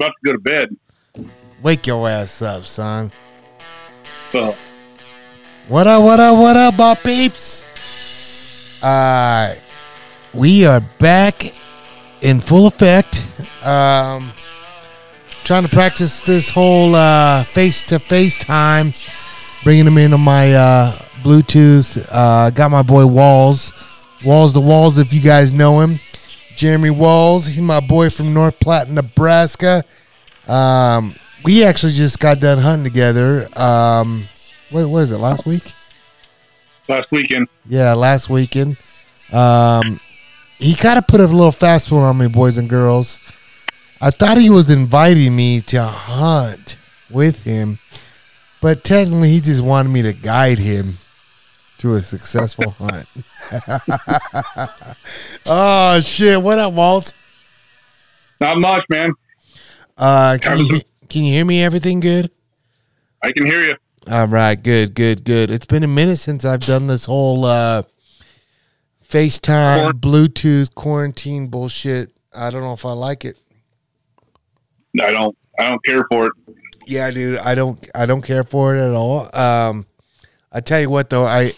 about to go to bed. Wake your ass up, son. So, What up, my peeps? We are back in full effect. Trying to practice this whole face-to-face time. Bringing them into my Bluetooth. Got my boy Walls. Walls the Walls, if you guys know him. Jeremy Walls. He's my boy from North Platte, Nebraska. We actually just got done hunting together. What is it, last week? last weekend. Yeah, last weekend. He kind of put a little fast one on me, boys and girls. I thought he was inviting me to hunt with him, but technically he just wanted me to guide him to a successful hunt. Oh, shit. What up, Waltz? Not much, man. Can you hear me everything good? I can hear you. All right, good. It's been a minute since I've done this whole FaceTime, Bluetooth, quarantine bullshit. I don't know if I like it. I don't care for it. Yeah, dude, I don't care for it at all. I tell you what, though, I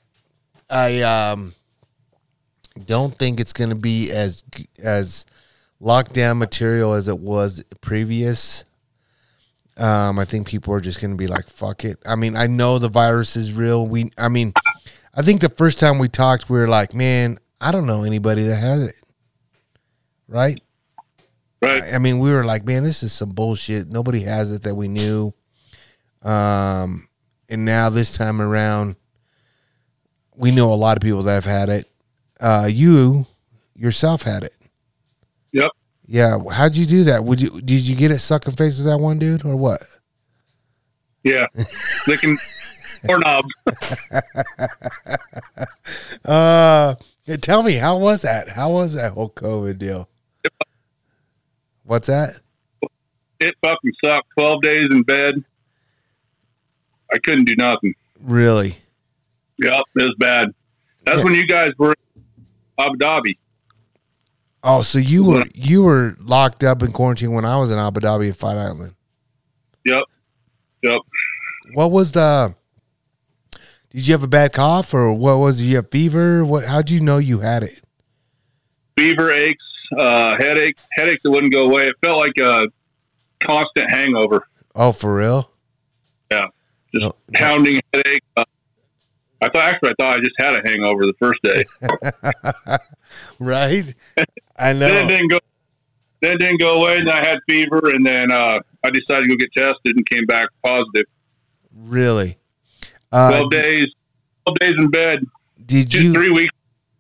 don't think it's going to be as lockdown material as it was previous. I think people are just going to be like, fuck it. I mean, I know the virus is real. I think the first time we talked, we were like, man, I don't know anybody that has it. Right? Right. I mean, we were like, man, this is some bullshit. Nobody has it that we knew. And now this time around, we know a lot of people that have had it. You yourself had it. Yep. Yeah. How'd you do that? Did you get it sucking face with that one dude or what? Yeah. Licking doorknobs. Tell me, how was that? How was that whole COVID deal? What's that? It fucking sucked. 12 days in bed. I couldn't do nothing. Really? Yep, it was bad. That's when you guys were in Abu Dhabi. Oh, so you were locked up in quarantine when I was in Abu Dhabi at Fight Island. Yep. What was did you have a bad cough or what was it? You have fever? How'd you know you had it? Fever, aches, headaches that wouldn't go away. It felt like a constant hangover. Oh, for real? Yeah. Just pounding headache. I thought I just had a hangover the first day. Right? I know. Then it didn't go away, and I had fever, and then I decided to go get tested and came back positive. Really? 12 days in bed. Just 3 weeks.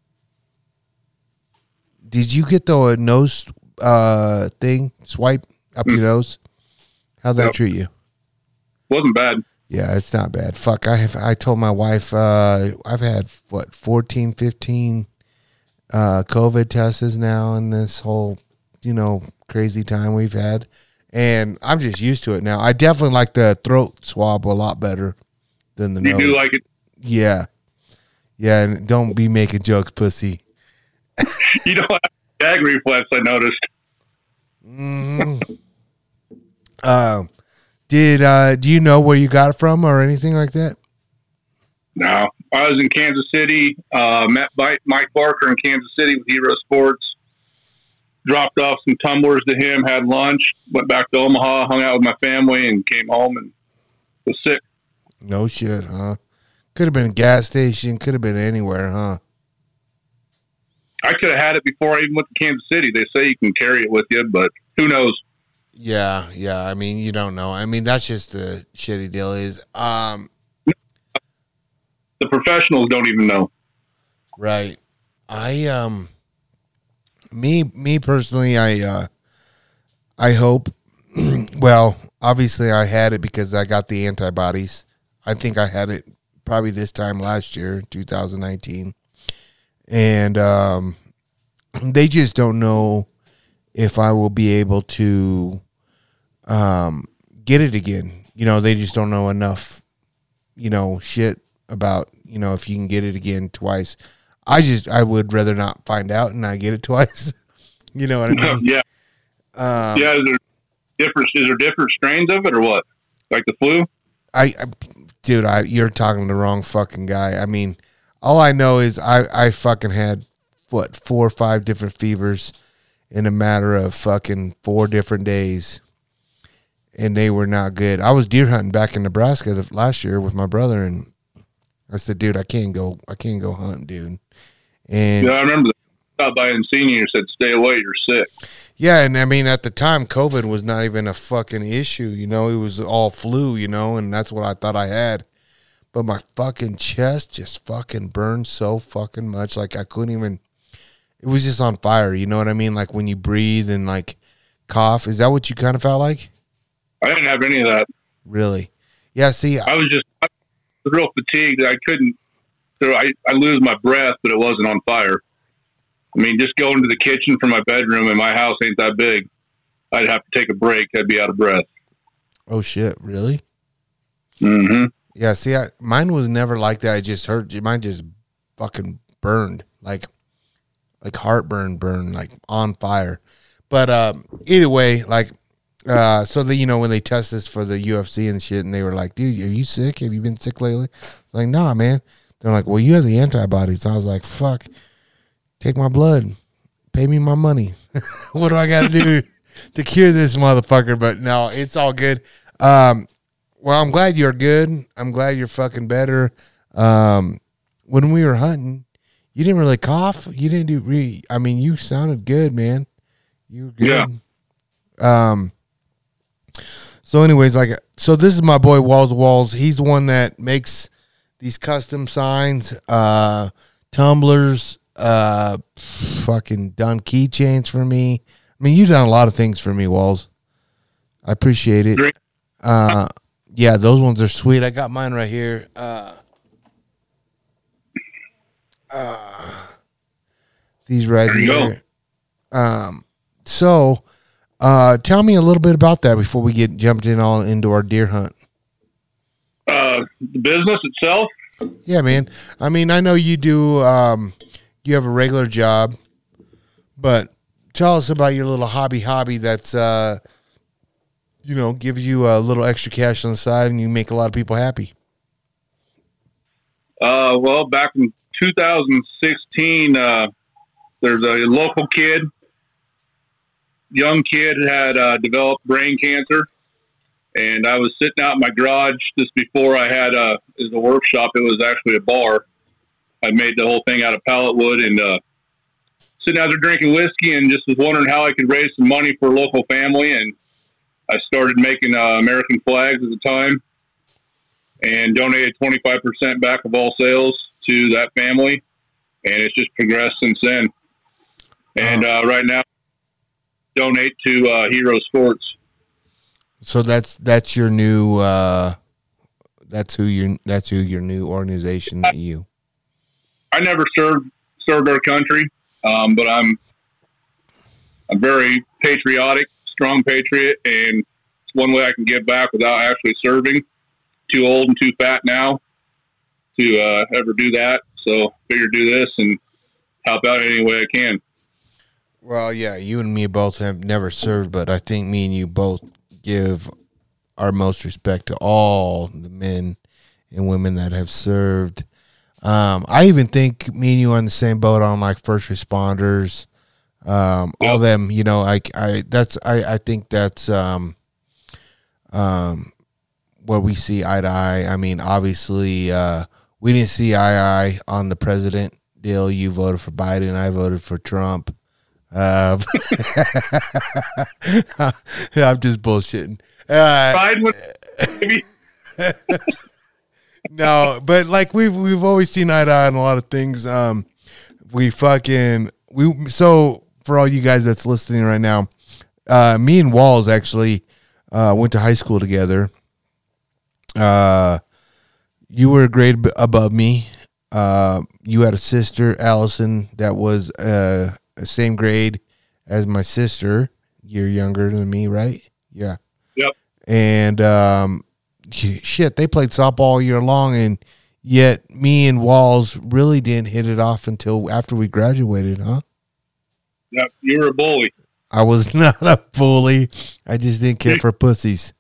Did you get the nose thing swipe up your nose? How'd that treat you? Wasn't bad. Yeah, it's not bad. Fuck, I told my wife I've had 14, 15 COVID tests now in this whole, crazy time we've had. And I'm just used to it now. I definitely like the throat swab a lot better than the nose. You do like it? Yeah. Yeah, and don't be making jokes, pussy. You don't have gag reflex, I noticed. Mm-hmm. Do you know where you got it from or anything like that? No. I was in Kansas City, met Mike Barker in Kansas City with Hero Sports, dropped off some tumblers to him, had lunch, went back to Omaha, hung out with my family, and came home and was sick. No shit, huh? Could have been a gas station, could have been anywhere, huh? I could have had it before I even went to Kansas City. They say you can carry it with you, but who knows? Yeah. I mean, you don't know. I mean, that's just the shitty deal is, the professionals don't even know. Right. Me personally, I hope, well, obviously I had it because I got the antibodies. I think I had it probably this time last year, 2019. And, they just don't know if I will be able to, get it again. They just don't know enough, shit about, if you can get it again twice. I would rather not find out and not get it twice. You know what I mean? Yeah. Yeah. different? Is there different strains of it or what? Like the flu? Dude, you're talking to the wrong fucking guy. I mean, all I know is I fucking had, 4 or 5 different fevers in a matter of fucking 4 different days, and they were not good. I was deer hunting back in Nebraska last year with my brother, and I said, dude, I can't go hunting, dude. And yeah, I remember that by Encini and said, stay away, you're sick. yeah, and I mean, at the time, COVID was not even a fucking issue, you know? It was all flu, you know, and that's what I thought I had. But my fucking chest just fucking burned so fucking much, like I couldn't even, it was just on fire, you know what I mean? Like when you breathe and like cough. Is that what you kind of felt like? I didn't have any of that. Really? Yeah, see. I was real fatigued. I couldn't, so I lose my breath, but it wasn't on fire. I mean, just going to the kitchen from my bedroom, and my house ain't that big. I'd have to take a break. I'd be out of breath. Oh, shit. Really? Mm-hmm. Yeah, see, mine was never like that. It just hurt. Mine just fucking burned. Like heartburn burned, like on fire. But either way, like, so that, you know, when they test us for the UFC and shit, and they were like, dude, are you sick? Have you been sick lately? I was like, nah, man. They're like, well, you have the antibodies. I was like, fuck. Take my blood. Pay me my money. What do I got to do to cure this motherfucker? But no, it's all good. Well, I'm glad you're good. I'm glad you're fucking better. When we were hunting, you didn't really cough. You didn't do I mean, you sounded good, man. You were good. Yeah. So anyways, so this is my boy Walls to Walls. He's the one that makes these custom signs, tumblers, fucking done keychains for me. I mean, you've done a lot of things for me, Walls. I appreciate it. Yeah, those ones are sweet. I got mine right here. These right here. So tell me a little bit about that before we get jumped into our deer hunt. The business itself? Yeah, man. I mean, I know you do, you have a regular job, but tell us about your little hobby that's, you know, gives you a little extra cash on the side and you make a lot of people happy. Well, back in 2016, there's a local kid, young kid, had developed brain cancer. And I was sitting out in my garage just before I had it was a workshop. It was actually a bar. I made the whole thing out of pallet wood and sitting out there drinking whiskey and just was wondering how I could raise some money for a local family. And I started making American flags at the time and donated 25% back of all sales to that family. And it's just progressed since then. And right now, donate to Hero Sports. So that's your new that's who your new organization you. I never served our country, but I'm very patriotic, strong patriot, and it's one way I can give back without actually serving. Too old and too fat now to ever do that, so figure do this and help out any way I can. Well, yeah, you and me both have never served, but I think me and you both give our most respect to all the men and women that have served. I even think me and you are on the same boat on like first responders, all them, you know, I think that's where we see eye to eye. I mean, obviously, we didn't see eye to eye on the president deal. You voted for Biden. I voted for Trump. I'm just bullshitting. No, but like we've always seen eye to eye on a lot of things. So for all you guys that's listening right now, me and Walls actually went to high school together. You were a grade above me. You had a sister, Allison, that was same grade as my sister. You're younger than me, right? Yeah. Yep. And shit, they played softball all year long, and yet me and Walls really didn't hit it off until after we graduated, huh? Yep. You were a bully. I was not a bully. I just didn't care for pussies.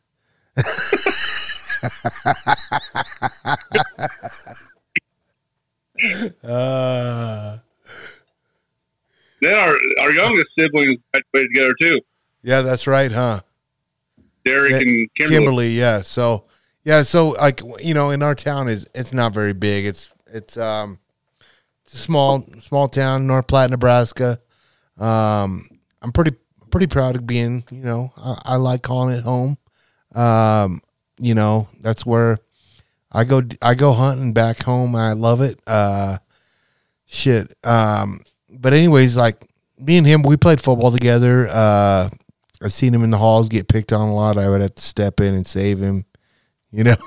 Then our youngest siblings played together too. Yeah, that's right, huh? Derek and Kimberly. Yeah. So like, you know, in our town it's not very big. It's a small town, North Platte, Nebraska. I'm pretty proud of being, you know, I like calling it home. You know, that's where I go hunting back home. I love it. Shit. But anyways, like me and him, we played football together. I've seen him in the halls get picked on a lot. I would have to step in and save him, you know.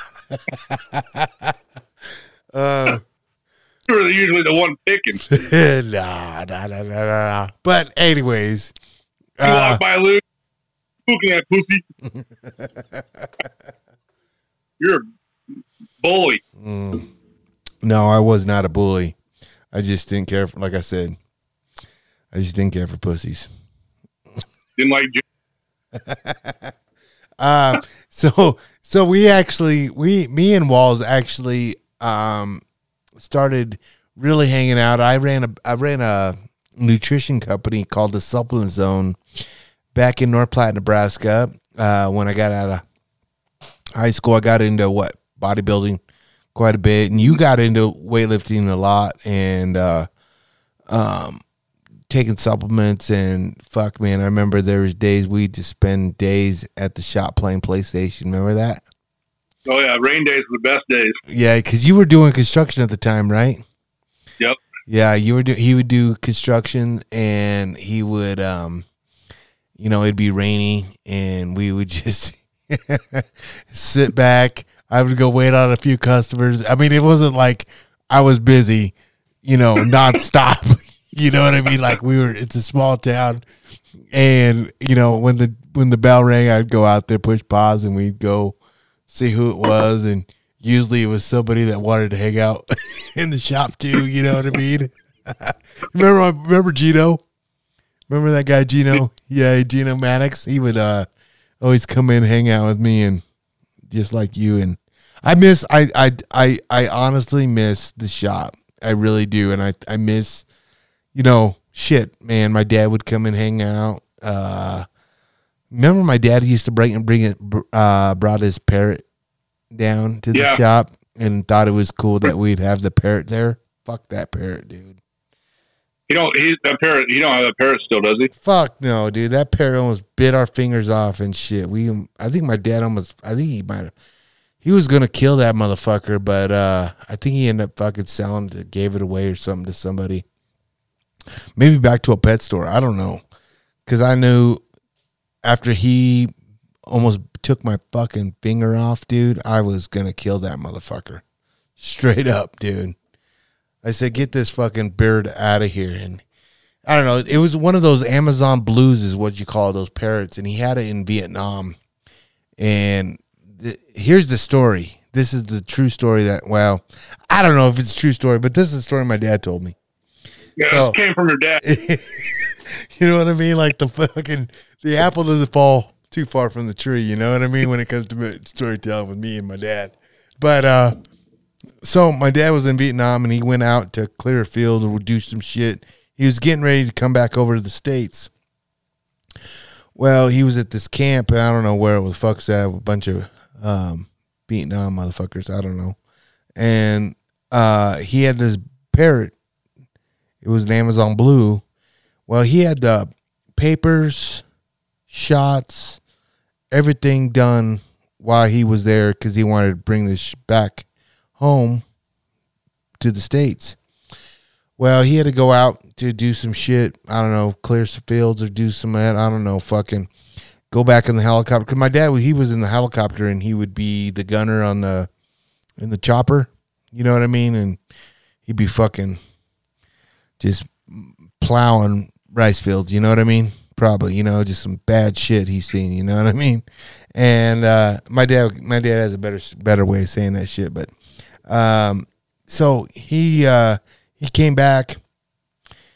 You were usually the one picking. Nah. But anyways, you walk by Luke, looking at pussy. You're a bully. No, I was not a bully. I just didn't care for, like I said, I just didn't care for pussies. Didn't like so me and Walls actually started really hanging out. I ran a nutrition company called the Supplement Zone back in North Platte, Nebraska. When I got out of high school, I got into bodybuilding quite a bit, and you got into weightlifting a lot, and taking supplements, and fuck, man, I remember there was days we'd just spend days at the shop playing PlayStation. Remember that? Oh yeah, rain days were the best days. Yeah, because you were doing construction at the time, right? Yep. Yeah, he would do construction, and he would, you know, it'd be rainy, and we would just sit back. I would go wait on a few customers. I mean, it wasn't like I was busy, you know, nonstop. You know what I mean? Like it's a small town, and you know, when the bell rang, I'd go out there, push pause, and we'd go see who it was, and usually it was somebody that wanted to hang out in the shop too. You know what I mean? Remember Gino? Remember that guy Gino? Yeah, Gino Maddox. He would always come in, hang out with me, and just like you. And I honestly miss the shop. I really do, and I miss, you know, shit, man. My dad would come and hang out. Remember my dad used to brought his parrot down to the shop and thought it was cool that we'd have the parrot there. Fuck that parrot, dude. He don't have that parrot still, does he? Fuck no, dude. That parrot almost bit our fingers off and shit. I think my dad he was gonna kill that motherfucker, but I think he ended up fucking selling it, gave it away or something to somebody. Maybe back to a pet store. I don't know. Because I knew after he almost took my fucking finger off, dude, I was going to kill that motherfucker. Straight up, dude. I said, get this fucking bird out of here. And I don't know. It was one of those Amazon blues is what you call those parrots. And he had it in Vietnam. And here's the story. This is the true story that, well, I don't know if it's a true story, but this is the story my dad told me. Yeah, so, it came from your dad. You know what I mean? Like the apple doesn't fall too far from the tree. You know what I mean? When it comes to storytelling with me and my dad. But, so my dad was in Vietnam and he went out to clear a field and do some shit. He was getting ready to come back over to the States. Well, he was at this camp, and I don't know where it was. Fuck's that, a bunch of Vietnam motherfuckers. I don't know. And he had this parrot. It was an Amazon Blue. Well, he had the papers, shots, everything done while he was there because he wanted to bring this back home to the States. Well, he had to go out to do some shit. I don't know, clear some fields or do some, I don't know, fucking go back in the helicopter. Because my dad, he was in the helicopter and he would be the gunner in the chopper. You know what I mean? And he'd be fucking just plowing rice fields. You know what I mean? Probably, you know, just some bad shit he's seen. You know what I mean? And my dad has a better way of saying that shit. But so he came back,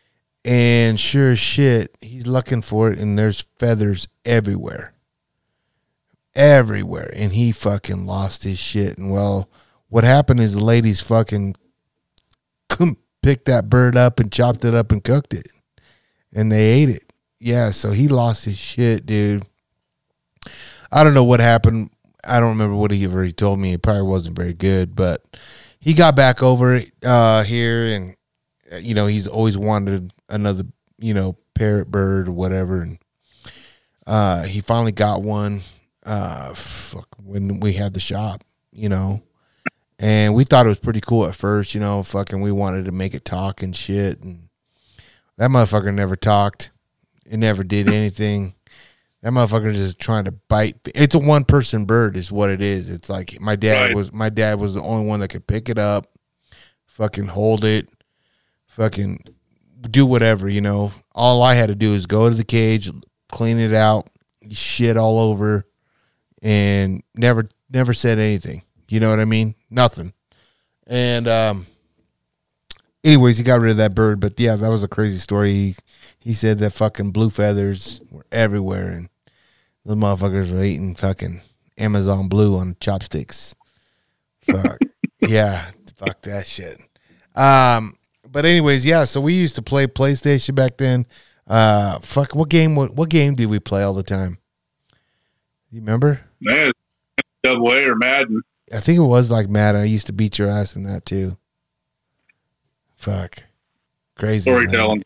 And sure as shit, he's looking for it, and there's feathers everywhere. Everywhere. And he fucking lost his shit. And well, what happened is the ladies fucking picked that bird up and chopped it up and cooked it. And they ate it. Yeah, so he lost his shit, dude. I don't know what happened. I don't remember what he already told me. It probably wasn't very good, but he got back over it here, and you know, he's always wanted another, you know, parrot bird or whatever, and he finally got one when we had the shop, you know, and we thought it was pretty cool at first, you know, fucking we wanted to make it talk and shit, and that motherfucker never talked. It never did anything. That motherfucker is just trying to bite. It's a one-person bird is what it is. It's like my dad was the only one that could pick it up, fucking hold it, fucking do whatever, you know. All I had to do is go to the cage, clean it out, shit all over, and never said anything. You know what I mean? Nothing. And anyways, he got rid of that bird. But yeah, that was a crazy story. He said that fucking blue feathers were everywhere, and the motherfuckers were eating fucking Amazon blue on chopsticks. Fuck. Yeah, fuck that shit. But anyways, yeah, so we used to play PlayStation back then. Fuck, what game did we play all the time? You remember? Man, Double A or Madden. I think it was like Madden. I used to beat your ass in that too. Fuck. Crazy. Storytelling.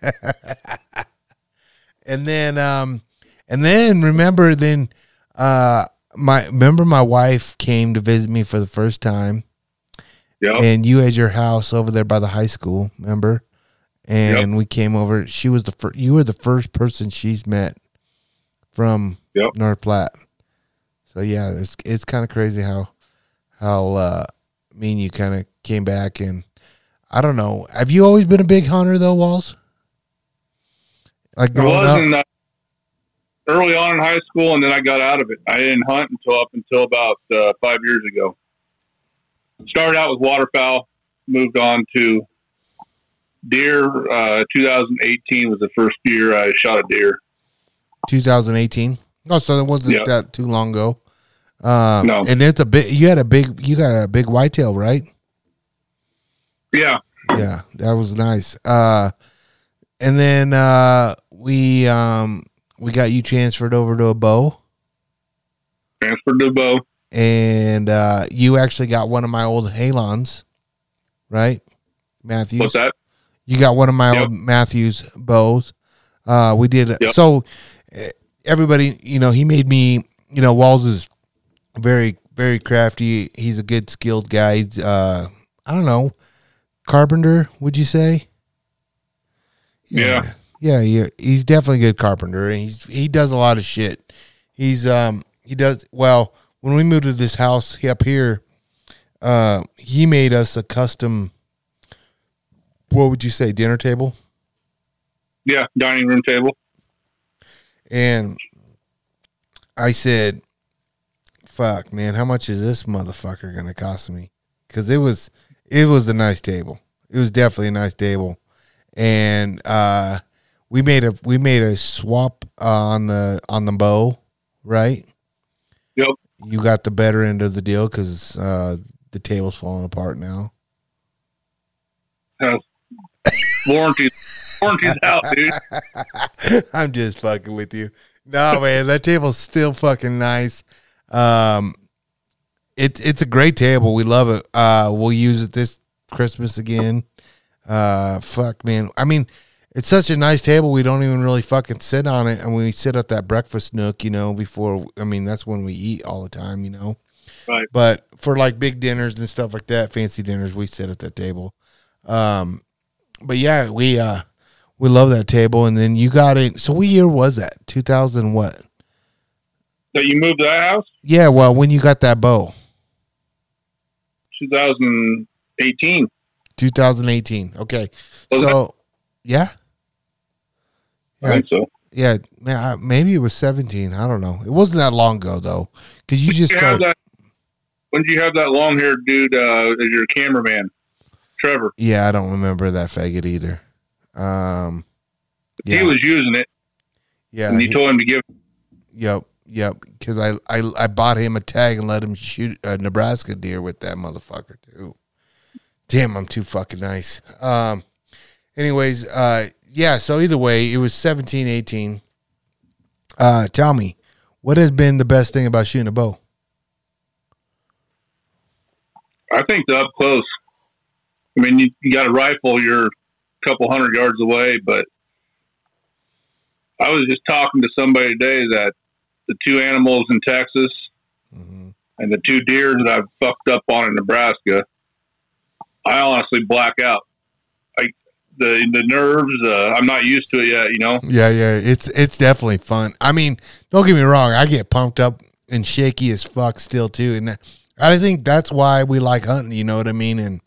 And then remember my wife came to visit me for the first time. Yep. And you had your house over there by the high school, remember? And we came over. She was you were the first person she's met from North Platte. So yeah, it's kind of crazy how me and you kind of came back, and I don't know. Have you always been a big hunter though, Walls? Like growing up? Early on in high school, and then I got out of it. I didn't hunt until about 5 years ago. Started out with waterfowl, moved on to deer. 2018 was the first year I shot a deer. 2018. Oh, so it wasn't that too long ago. No, and it's you got a big whitetail, right? Yeah. Yeah, that was nice. And then we got you transferred over to a bow. Transferred to a bow. And you actually got one of my old Halons, right? Matthews. What's that? You got one of my old Matthews bows. We did. So everybody, you know, he made me, you know, Walls is very, very crafty. He's a good skilled guy. I don't know. Carpenter, would you say? Yeah. He's definitely a good carpenter, and he does a lot of shit. He does well. When we moved to this house up here, he made us a custom. What would you say, dinner table? Yeah, dining room table. And I said, "Fuck, man, how much is this motherfucker gonna cost me?" Because it was a nice table. It was definitely a nice table, and we made a swap on the bow, right? Yep. You got the better end of the deal because the table's falling apart now. Warranty's out, dude. I'm just fucking with you. No, man, that table's still fucking nice. It's a great table. We love it. We'll use it this Christmas again. Fuck, man. I mean, it's such a nice table. We don't even really fucking sit on it, and we sit at that breakfast nook, you know. Before, I mean, that's when we eat all the time, you know. Right. But for like big dinners and stuff like that, fancy dinners, we sit at that table. But yeah, we love that table. And then you got it. So what year was that? 2000 what? That you moved to that house? Yeah. Well, when you got that bow. 2018. 2018. Okay. So, yeah. I think so. Yeah, man, maybe it was 17. I don't know. It wasn't that long ago, though, because you just started. When did you have that long-haired dude as your cameraman, Trevor? Yeah, I don't remember that faggot either. He was using it. Yeah. And you told him to give. Yep. Because I bought him a tag and let him shoot a Nebraska deer with that motherfucker too. Damn, I'm too fucking nice. Anyways, yeah. So either way, it was 17-18. Tell me, what has been the best thing about shooting a bow? I think the up close. I mean, you got a rifle, you're a couple 100 yards away, but I was just talking to somebody today that the 2 animals in Texas and the 2 deer that I've fucked up on in Nebraska, I honestly black out. The nerves, I'm not used to it yet, you know? Yeah. It's definitely fun. I mean, don't get me wrong. I get pumped up and shaky as fuck still too. And I think that's why we like hunting, you know what I mean? And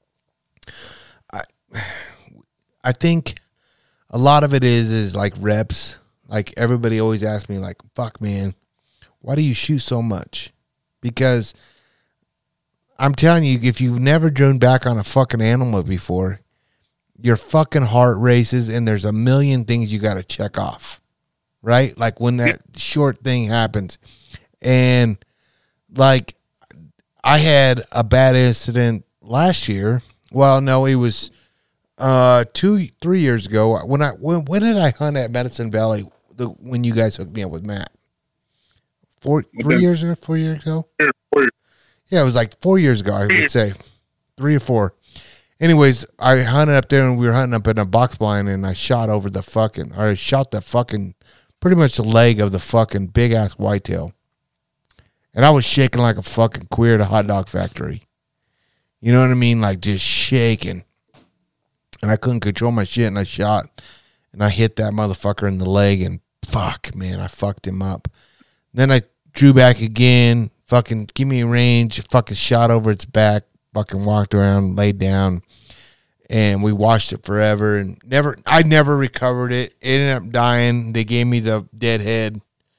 I think a lot of it is like reps. Like everybody always asks me like, fuck man, why do you shoot so much? Because I'm telling you, if you've never driven back on a fucking animal before, your fucking heart races and there's a million things you got to check off, right? Like when that short thing happens. And like I had a bad incident last year. Well, no, it was 3 years ago. When did I hunt at Medicine Valley? When you guys hooked me up with Matt? 4 years ago? 4 years ago? Yeah, it was like 4 years ago, I would say. 3 or 4. Anyways, I hunted up there and we were hunting up in a box blind and I shot the fucking pretty much the leg of the fucking big ass whitetail. And I was shaking like a fucking queer at a hot dog factory. You know what I mean? Like just shaking. And I couldn't control my shit and I shot and I hit that motherfucker in the leg and fuck, man, I fucked him up. Then I drew back again, fucking give me a range, fucking shot over its back, fucking walked around, laid down, and we watched it forever and I never recovered it. It ended up dying. They gave me the dead head.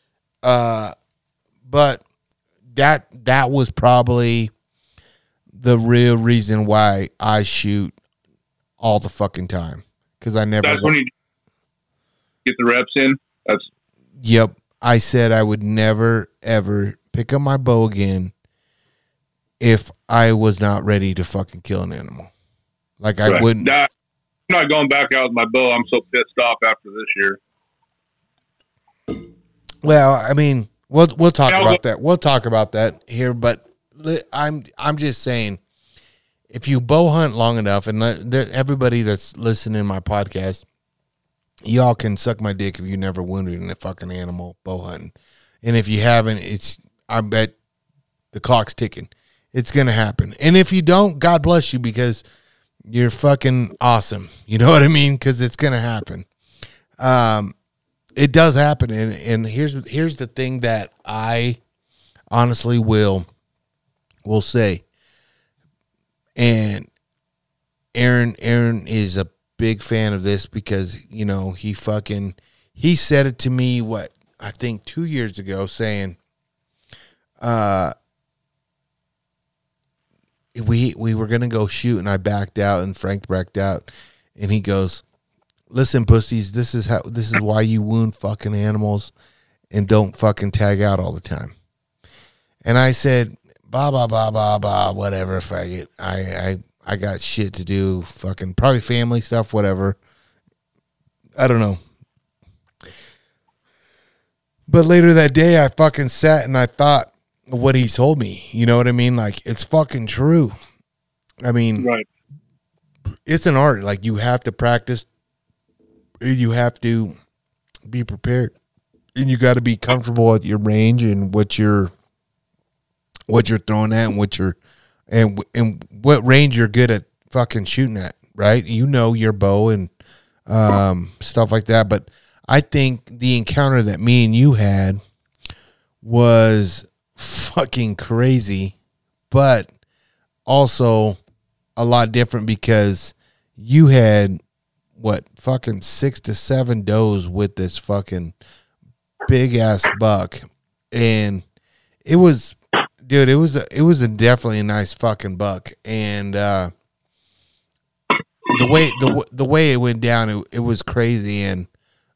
But that was probably the real reason why I shoot all the fucking time. Because I never. That's when you get the reps in. Yep. I said I would never, ever pick up my bow again if I was not ready to fucking kill an animal. Like I wouldn't. I'm not going back out with my bow. I'm so pissed off after this year. Well, I mean, we'll talk about that. We'll talk about that here, but I'm just saying, if you bow hunt long enough, and everybody that's listening to my podcast, y'all can suck my dick if you never wounded in a fucking animal bow hunting, and if you haven't, I bet the clock's ticking. It's gonna happen, and if you don't, God bless you because you're fucking awesome. You know what I mean? Because it's gonna happen. It does happen, and here's the thing that I honestly will say. And Aaron is a big fan of this because, you know, he said it to me, I think 2 years ago, saying, we were going to go shoot and I backed out and Frank backed out. And he goes, listen, pussies, this is why you wound fucking animals and don't fucking tag out all the time. And I said, blah, blah, blah, blah, blah, whatever, faggot. I got shit to do, fucking probably family stuff, whatever. I don't know. But later that day, I fucking sat and I thought what he told me. You know what I mean? Like, it's fucking true. I mean, right. It's an art. Like, you have to practice. You have to be prepared. And you got to be comfortable at your range and what you're throwing at and what range you're good at fucking shooting at, right? You know your bow and stuff like that. But I think the encounter that me and you had was fucking crazy, but also a lot different because you had fucking 6 to 7 does with this fucking big ass buck, and it was. Dude, it was a definitely a nice fucking buck, and the way it went down, it was crazy, and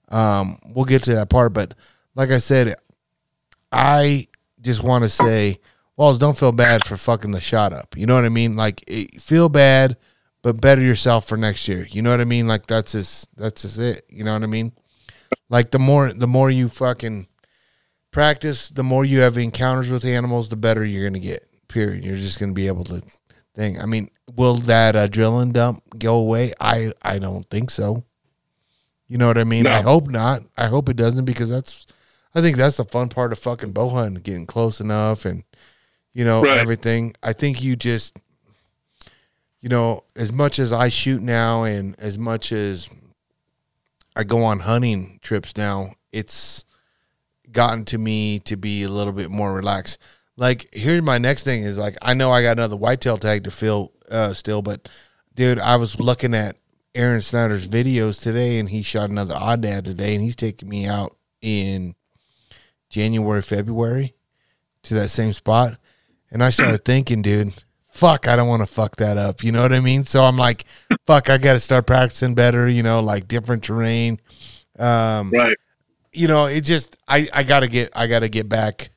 We'll get to that part, but like I said, I just want to say, Walls, don't feel bad for fucking the shot up. You know what I mean? Like, feel bad, but better yourself for next year. You know what I mean? Like, that's just it. You know what I mean? Like, the more you fucking practice, the more you have encounters with animals, the better you're gonna get. Period. You're just gonna be able to think. I mean, will that adrenaline dump go away? I don't think so. You know what I mean? No. I hope not. I hope it doesn't, because I think that's the fun part of fucking bow hunting, getting close enough and, you know, right. Everything. I think you just, you know, as much as I shoot now and as much as I go on hunting trips now, it's gotten to me to be a little bit more relaxed. Like, here's my next thing is, like, I know I got another whitetail tag to fill still, but, dude, I was looking at Aaron Snyder's videos today, and he shot another odd dad today, and he's taking me out in January, February to that same spot. And I started thinking, dude, fuck, I don't want to fuck that up. You know what I mean? So I'm like, fuck, I got to start practicing better, you know, like different terrain. Right. You know, it just, I gotta get back,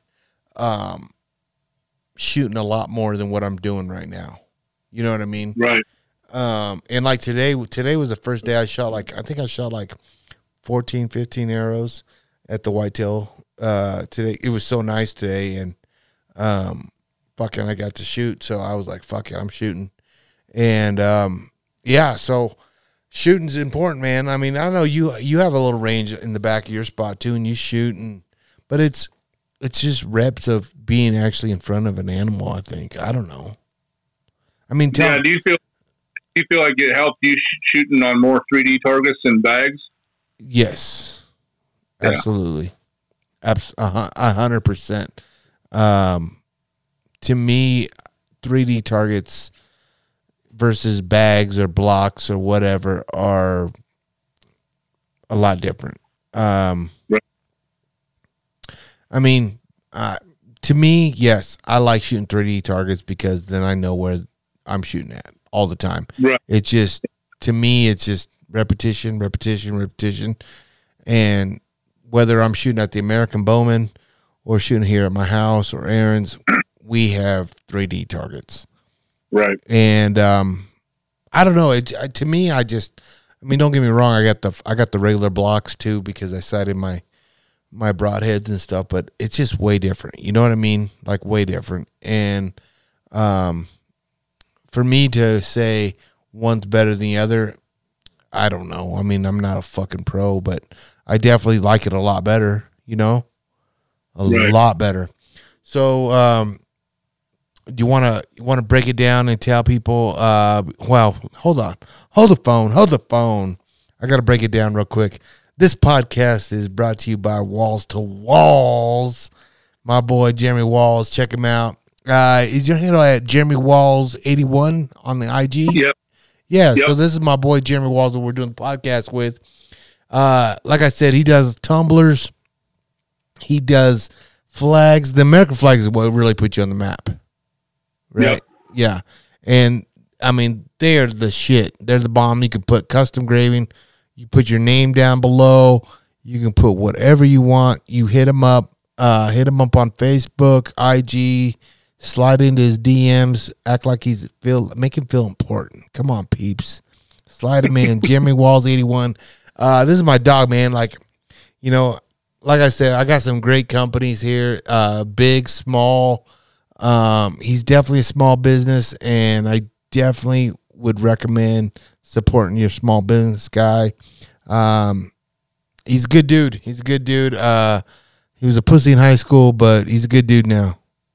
shooting a lot more than what I'm doing right now. You know what I mean? Right. And like today was the first day I shot I think I shot 14, 15 arrows at the whitetail, today. It was so nice today, and, fucking I got to shoot. So I was like, fuck it, I'm shooting. And, yeah, so shooting's important, man. I mean, I don't know, you have a little range in the back of your spot too, and you shoot, but it's just reps of being actually in front of an animal, I think. I don't know. I mean, do you feel like it helped you shooting on more 3D targets and bags? Yes, absolutely. 100%. To me, 3D targets versus bags or blocks or whatever are a lot different. Right. I mean, to me, yes, I like shooting 3D targets because then I know where I'm shooting at all the time. Right. It just, to me, it's just repetition. And whether I'm shooting at the American Bowman or shooting here at my house or Aaron's, we have 3D targets. Right. And I don't know. To me, I mean, don't get me wrong. I got the regular blocks too because I sighted my broadheads and stuff, but it's just way different. You know what I mean? Like, way different. And for me to say one's better than the other, I don't know. I mean, I'm not a fucking pro, but I definitely like it a lot better, you know? A lot better. So, do you want to break it down and tell people, well, hold on. Hold the phone. I got to break it down real quick. This podcast is brought to you by Walls to Walls. My boy, Jeremy Walls. Check him out. Is your handle at Jeremy Walls 81 on the IG? Yep. Yeah, yep. So this is my boy, Jeremy Walls, that we're doing the podcast with. Like I said, he does tumblers. He does flags. The American flag is what really put you on the map. Right? Yep. Yeah. And, I mean, they're the shit. They're the bomb. You can put custom graving. You put your name down below. You can put whatever you want. You hit him up. Hit him up on Facebook, IG. Slide into his DMs. Act like make him feel important. Come on, peeps. Slide him in. Jeremy Walls 81. This is my dog, man. Like, you know, like I said, I got some great companies here. Big, small. He's definitely a small business, and I definitely would recommend supporting your small business guy. He's a good dude. He was a pussy in high school, but he's a good dude now.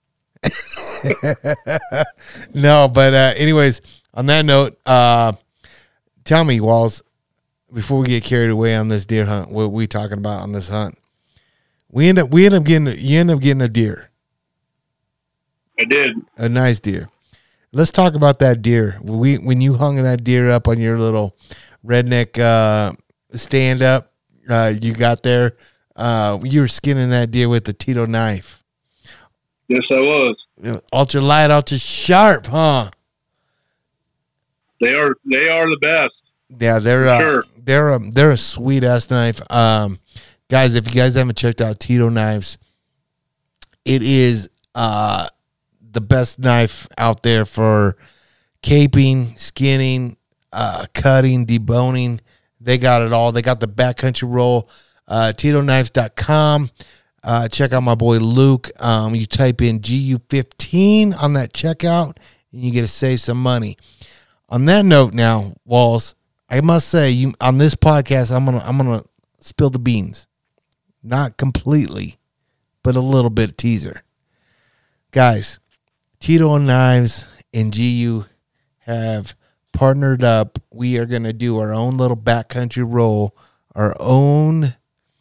No, but anyways, on that note, tell me, Walls, before we get carried away on this deer hunt, what we talking about on this hunt? You end up getting a deer. I did. A nice deer. Let's talk about that deer. When you hung that deer up on your little redneck stand up, you got there. You were skinning that deer with the Tito knife. Yes, I was. Ultra light, ultra sharp, huh? They are the best. Yeah, they're a sweet ass knife. Guys, if you guys haven't checked out Tito Knives, it is the best knife out there for caping, skinning, cutting, deboning. They got it all. They got the backcountry roll. TitoKnives.com. Check out my boy Luke. You type in GU15 on that checkout, and you get to save some money. On that note, now, Walls, I must say, on this podcast, I'm gonna spill the beans, not completely, but a little bit teaser. Guys, Tito Knives and GU have partnered up. We are gonna do our own little backcountry roll, our own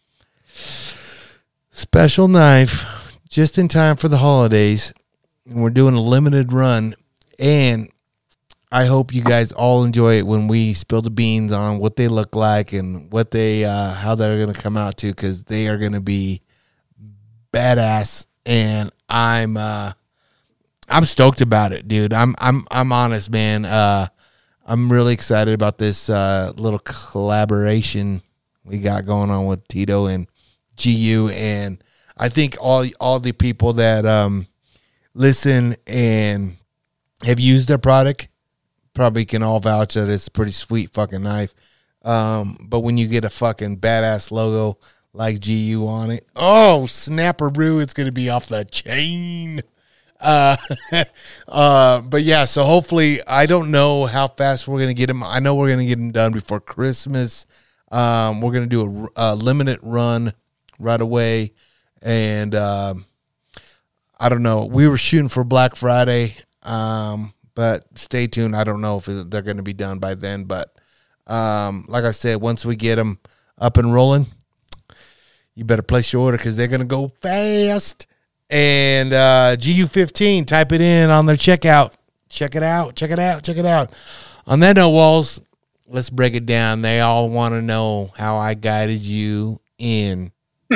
special knife, just in time for the holidays, and we're doing a limited run. And I hope you guys all enjoy it when we spill the beans on what they look like and what they how they're going to come out to, because they are going to be badass. And I'm stoked about it, dude. I'm honest, man. I'm really excited about this little collaboration we got going on with Tito and GU, and I think all the people that listen and have used their product probably can all vouch that it's a pretty sweet fucking knife. But when you get a fucking badass logo like GU on it, oh, snapper-brew, it's going to be off the chain. But yeah, so hopefully, I don't know how fast we're going to get them. I know we're going to get them done before Christmas. We're going to do a limited run right away. And I don't know. We were shooting for Black Friday. But stay tuned. I don't know if they're going to be done by then. But like I said, once we get them up and rolling, you better place your order because they're going to go fast. And GU15, type it in on their checkout. Check it out. Check it out. Check it out. On that note, Walls, let's break it down. They all want to know how I guided you in.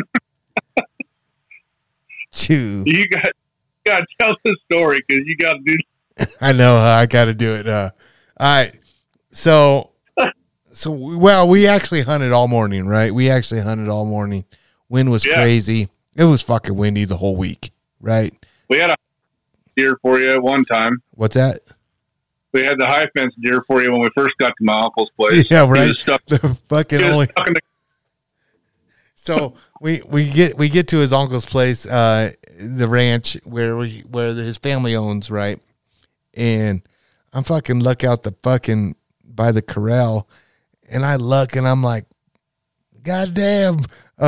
You got to tell the story because you got to do. I know I got to do it. All right. So, well, we actually hunted all morning, right? We actually hunted all morning. Wind was crazy. It was fucking windy the whole week, right? We had a deer for you at one time. What's that? We had the high fence deer for you when we first got to my uncle's place. Yeah, right. The fucking only. So we get to his uncle's place, the ranch where his family owns, right? And I'm fucking look out the fucking by the corral, and I look and I'm like, God damn,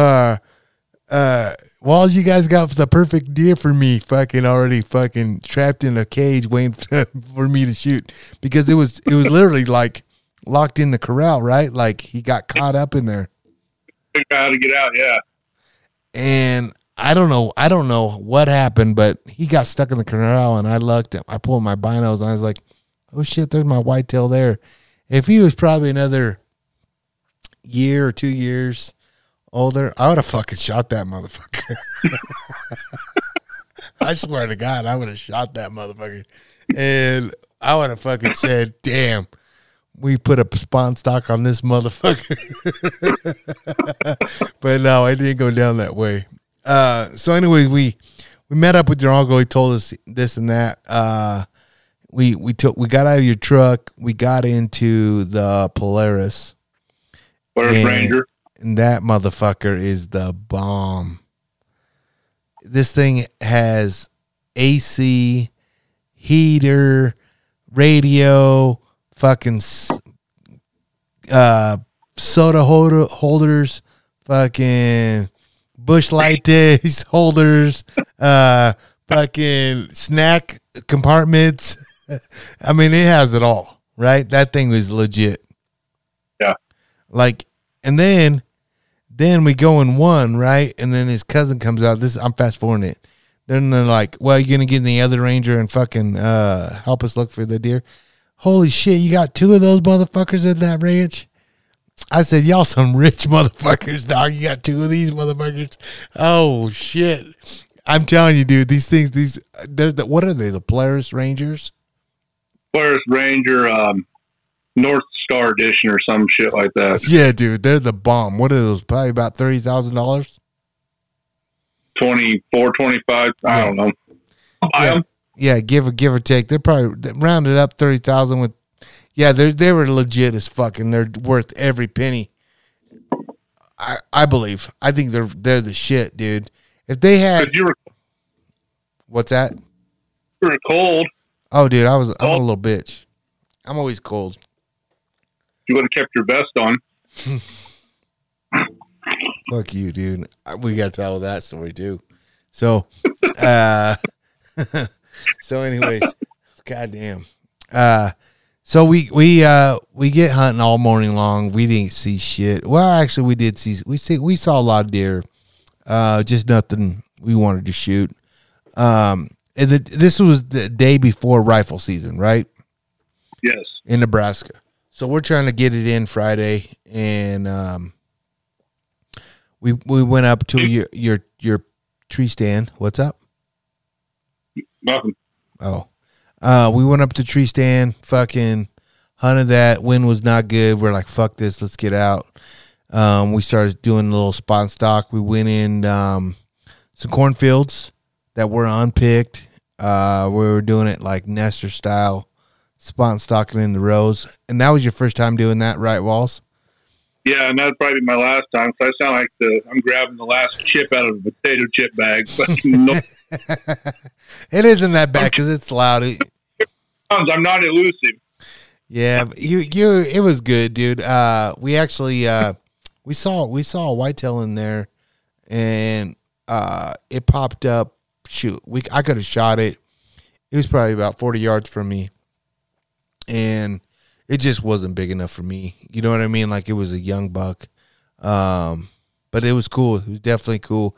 well, you guys got the perfect deer for me, fucking already fucking trapped in a cage waiting for me to shoot, because it was literally like locked in the corral, right? Like he got caught up in there. Figure out how to get out, yeah. And I don't know what happened, but he got stuck in the corral, and I looked, I pulled my binos, and I was like, oh shit, there's my whitetail there. If he was probably another year or 2 years older, I would have fucking shot that motherfucker. I swear to God, I would have shot that motherfucker. And I would have fucking said, damn, we put a spawn stock on this motherfucker. But no, it didn't go down that way. So anyways, we met up with your uncle. He told us this and that. We got out of your truck. We got into the Polaris Ranger. And that motherfucker is the bomb. This thing has AC, heater, radio, fucking soda holders, fucking bush light days holders, fucking snack compartments. I mean, it has it all, right? That thing was legit. Yeah. Like, and then we go in one, right? And then his cousin comes out. I'm fast forwarding it. Then they're like, well, you're going to get in the other Ranger and fucking help us look for the deer. Holy shit, you got two of those motherfuckers in that ranch? I said, y'all some rich motherfuckers, dog. You got two of these motherfuckers? Oh, shit. I'm telling you, dude, these things, what are they, the Polaris Rangers? Polaris Ranger, North Star Edition or some shit like that. Yeah, dude, they're the bomb. What are those? Probably about $30,000. 24, 25. I don't know. I'll buy them. Yeah, give or take. They're probably rounded up 30,000 with. Yeah, they were legit as fuck, and they're worth every penny. I believe. I think they're the shit, dude. If they had, what's that? You were cold. Oh, dude, I'm a little bitch. I'm always cold. You would have kept your vest on. Fuck you, dude. We got to tell that story too. So, so anyways, goddamn. So we get hunting all morning long. We didn't see shit. Well, actually, we did see. We saw a lot of deer. Just nothing we wanted to shoot. And this was the day before rifle season, right? Yes. In Nebraska. So we're trying to get it in Friday, and we went up to your tree stand. What's up? Nothing. Oh. We went up to tree stand, fucking hunted that. Wind was not good. We're like, fuck this, let's get out. We started doing a little spot and stock. We went in some cornfields that were unpicked. We were doing it like Nestor style, spot and stocking in the rows. And that was your first time doing that, right, Walls? Yeah, and that'd probably be my last time. So I sound like I'm grabbing the last chip out of a potato chip bag. But no. It isn't that bad because it's loud. I'm not elusive. Yeah, but it was good, dude. We actually we saw a whitetail in there, and it popped up. Shoot, I could have shot it. It was probably about 40 yards from me, and it just wasn't big enough for me. You know what I mean? Like, it was a young buck, but it was cool. It was definitely cool.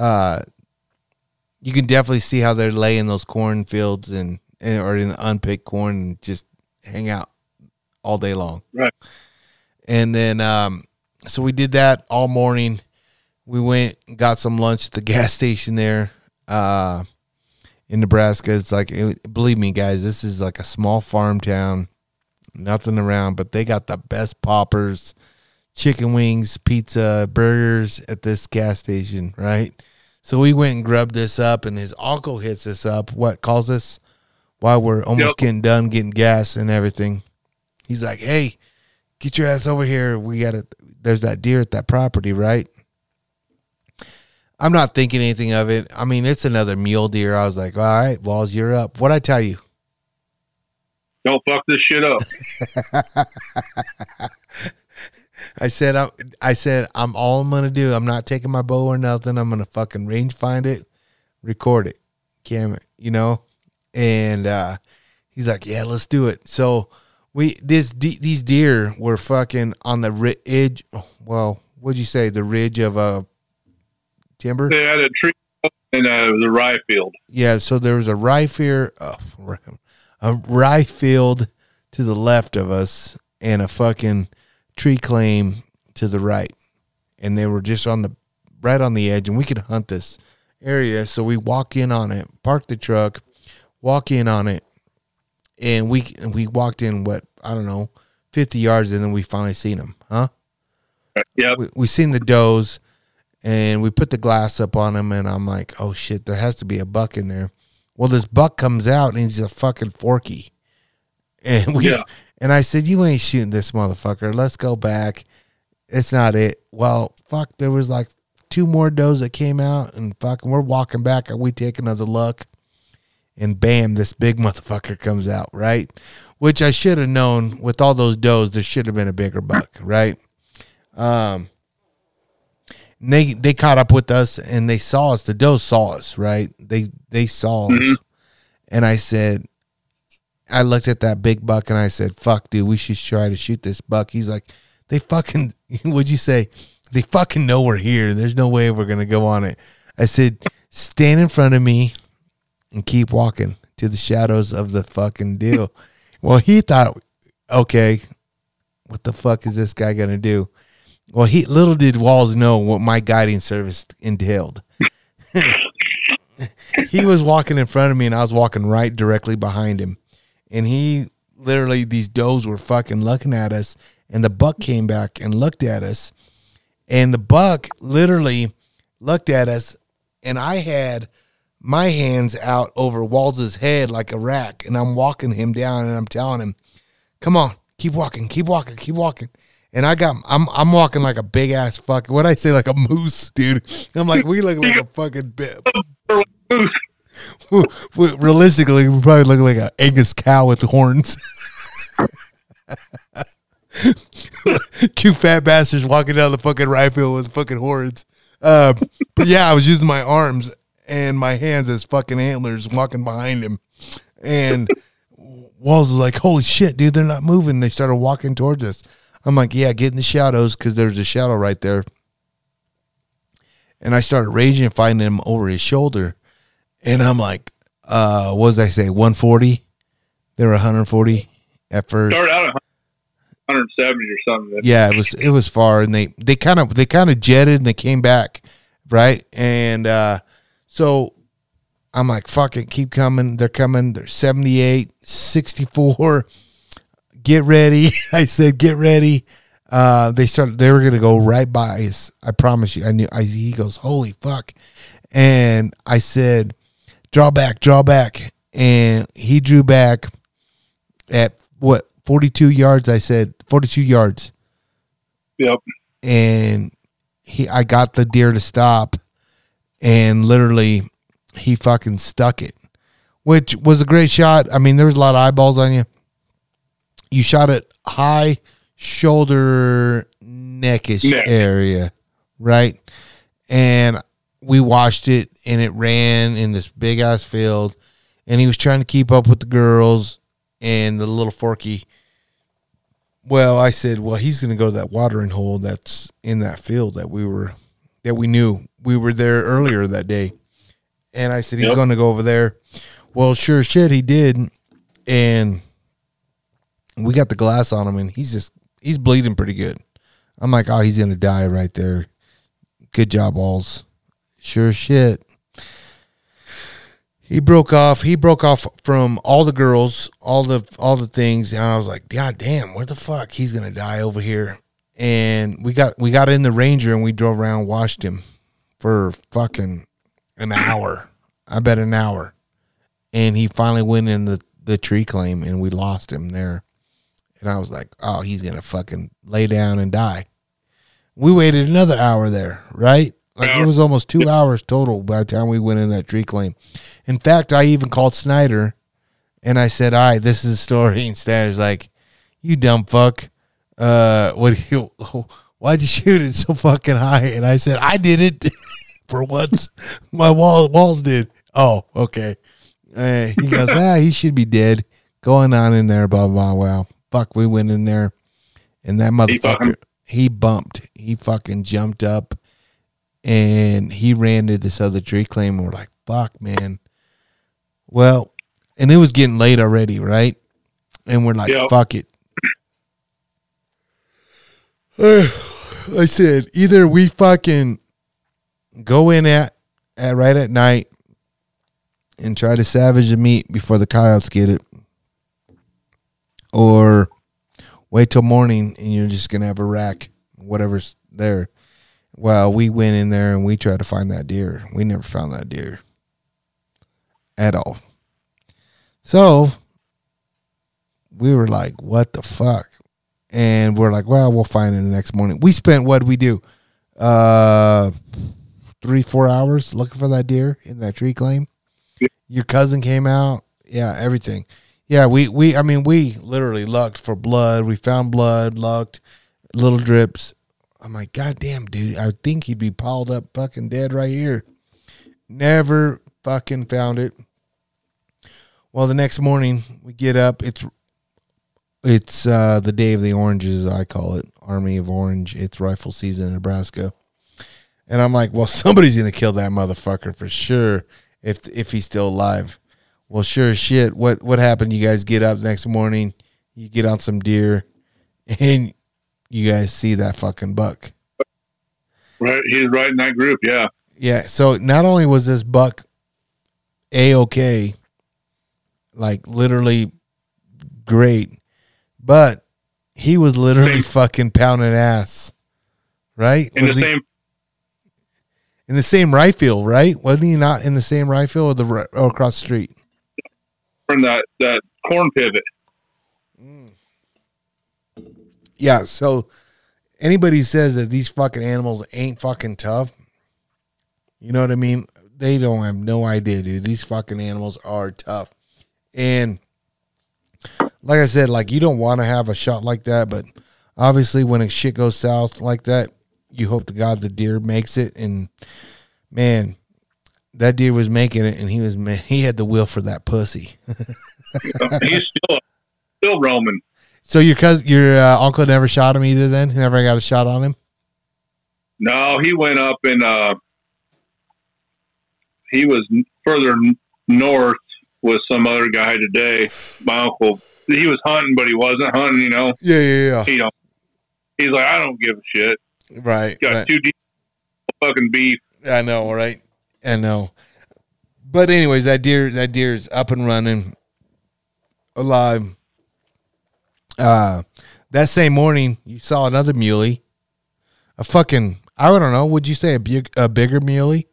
You can definitely see how they're laying those cornfields or in the unpicked corn and just hang out all day long. Right. And then, so we did that all morning. We went and got some lunch at the gas station there in Nebraska. It's like, believe me, guys, this is like a small farm town, nothing around, but they got the best poppers, chicken wings, pizza, burgers at this gas station, right? So we went and grubbed this up, and his uncle hits us up, calls us while we're almost getting done getting gas and everything. He's like, hey, get your ass over here. There's that deer at that property, right? I'm not thinking anything of it. I mean, it's another mule deer. I was like, all right, Walls, you're up. What'd I tell you? Don't fuck this shit up. I said, I'm all I'm going to do. I'm not taking my bow or nothing. I'm going to fucking range find it, record it, cam it, and he's like, yeah, let's do it. So these deer were fucking on the ridge. Well, what'd you say? The ridge of a timber? They had a tree and the rye field. Yeah. So there was a rye field to the left of us and a fucking tree claim to the right, and they were just right on the edge, and we could hunt this area. So we walk in on it, park the truck, walk in on it, and we walked in 50 yards, and then we finally seen them, huh? Yeah, we seen the does, and we put the glass up on them, and I'm like, oh shit, there has to be a buck in there. Well, this buck comes out, and he's a fucking forky, and And I said, you ain't shooting this motherfucker. Let's go back. It's not it. Well, fuck, there was like 2 more does that came out, and fucking we're walking back, and we take another look, and bam, this big motherfucker comes out, right? Which I should have known with all those does, there should have been a bigger buck, right? They caught up with us, and they saw us. The does saw us, right? They saw us. And I looked at that big buck, and I said, fuck, dude, we should try to shoot this buck. He's like, they fucking, what'd you say? They fucking know we're here. There's no way we're going to go on it. I said, stand in front of me and keep walking to the shadows of the fucking deal. Well, he thought, okay, what the fuck is this guy going to do? Well, little did Walls know what my guiding service entailed. He was walking in front of me, and I was walking right directly behind him. And he literally these does were fucking looking at us, and the buck came back and looked at us, and the buck literally looked at us, and I had my hands out over Walls' head like a rack, and I'm walking him down, and I'm telling him, come on, keep walking. And I'm walking like a big ass fucking, what'd I say, like a moose, dude. I'm like, we look like a fucking moose. Realistically, we probably look like an Angus cow with horns. Two fat bastards walking down the fucking right field with fucking horns. But yeah, I was using my arms and my hands as fucking antlers walking behind him. And Walls was like, holy shit, dude, they're not moving. They started walking towards us. I'm like, yeah, get in the shadows, because there's a shadow right there. And I started raging and fighting him over his shoulder. And I'm like, what did I say, 140? They were 140 at first. Started out at 170 or something. Yeah, it was far, and they kind of jetted and they came back, right? And so I'm like, fuck it, keep coming. They're coming. They're 78, 64. Get ready. I said, get ready. They were going to go right by us. I promise you. He goes, holy fuck. And I said, draw back. And he drew back at 42 yards. I said 42 yards. Yep. And I got the deer to stop, and literally he fucking stuck it, which was a great shot. I mean, there was a lot of eyeballs on you. You shot it high, shoulder, neckish area, right? And we watched it, and it ran in this big ass field, and he was trying to keep up with the girls and the little Forky. Well, I said, well, he's going to go to that watering hole that's in that field that we knew. We were there earlier that day. And I said, he's going to go over there. Well, sure as shit, he did. And we got the glass on him, and he's bleeding pretty good. I'm like, oh, he's going to die right there. Good job, Walls. Sure as shit. He broke off from all the girls, all the things, and I was like, God damn, where the fuck? He's gonna die over here. And we got in the Ranger, and we drove around and watched him for fucking an hour. I bet an hour. And he finally went in the tree claim, and we lost him there. And I was like, oh, he's gonna fucking lay down and die. We waited another hour there, right? Like, it was almost 2 hours total by the time we went in that tree claim. In fact, I even called Snyder, and I said, all right, this is the story. And Snyder's like, you dumb fuck. Why'd you shoot it so fucking high? And I said, I did it for once. My Walls did. Oh, okay. He goes, he should be dead. Going on in there, blah, blah, blah. Well, fuck, we went in there, and that motherfucker, he bumped. He fucking jumped up. And he ran to this other tree claim, and we're like, fuck, man. Well, and it was getting late already, right? And we're like, fuck it. I said, either we fucking go in at right at night and try to savage the meat before the coyotes get it, or wait till morning and you're just going to have a rack, whatever's there. Well, we went in there and we tried to find that deer. We never found that deer at all. So we were like, what the fuck? And we're like, well, we'll find it the next morning. We spent, what did we do? 3-4 hours looking for that deer in that tree claim. Your cousin came out. Yeah, everything. Yeah, we literally looked for blood. We found blood, looked, little drips. I'm like, God damn, dude, I think he'd be piled up fucking dead right here. Never fucking found it. Well, the next morning we get up. It's the day of the oranges, I call it. Army of Orange. It's rifle season in Nebraska. And I'm like, well, somebody's going to kill that motherfucker for sure if he's still alive. Well, sure as shit. What happened? You guys get up next morning. You get on some deer. And you guys see that fucking buck. Right, he's right in that group, yeah. Yeah, so not only was this buck A-okay, like literally great, but he was literally fucking pounding ass, right? In the same right field, right? Wasn't he not in the same right field or across the street? From that corn pivot. Yeah, so anybody says that these fucking animals ain't fucking tough, you know what I mean? They don't have no idea, dude. These fucking animals are tough. And like I said, like, you don't want to have a shot like that, but obviously when a shit goes south like that, you hope to God the deer makes it. And man, that deer was making it, and he had the will for that pussy. He's still roaming. So your uncle never shot him either. Then he never got a shot on him. No, he went up and he was further north with some other guy today. My uncle, he was hunting, but he wasn't hunting. You know. Yeah. He's like, I don't give a shit. Right. Got right. 2 deep fucking beef. I know, right? I know. But anyways, that deer's up and running, alive. That same morning, you saw another muley. A fucking, I don't know, would you say a bigger muley?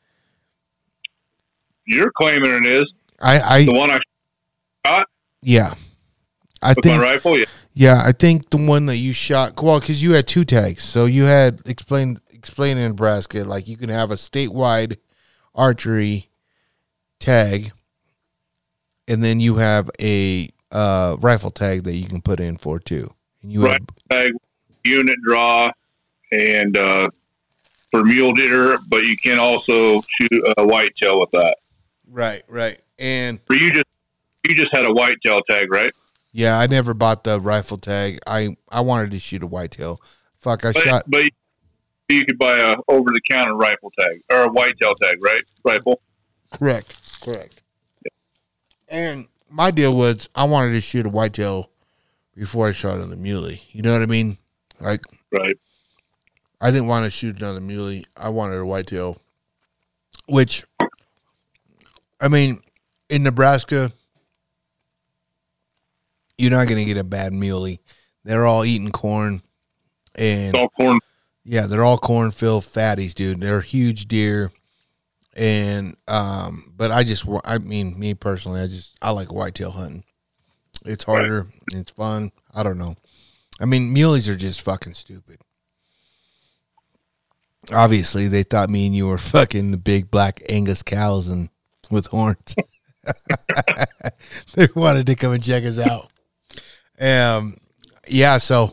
You're claiming it is. The one I shot? Yeah. With my rifle? Yeah. Yeah, I think the one that you shot, well, because you had 2 tags. So you had, explain in Nebraska, like you can have a statewide archery tag, and then you have a rifle tag that you can put in for too. And you rifle tag, unit draw, and for mule deer, but you can also shoot a whitetail with that. Right. And for you just had a whitetail tag, right? Yeah, I never bought the rifle tag. I wanted to shoot a whitetail. But you could buy a over-the-counter rifle tag or a whitetail tag, right? Rifle. Correct. Yeah. And my deal was I wanted to shoot a whitetail before I shot another muley. You know what I mean? Like, right. I didn't want to shoot another muley. I wanted a whitetail, which, I mean, in Nebraska, you're not going to get a bad muley. They're all eating corn. And it's all corn. Yeah, they're all cornfield fatties, dude. They're huge deer. And, but me personally, I like whitetail hunting. It's harder. Right. It's fun. I don't know. I mean, muleys are just fucking stupid. Obviously, they thought me and you were fucking the big black Angus cows and with horns. They wanted to come and check us out. Yeah, so,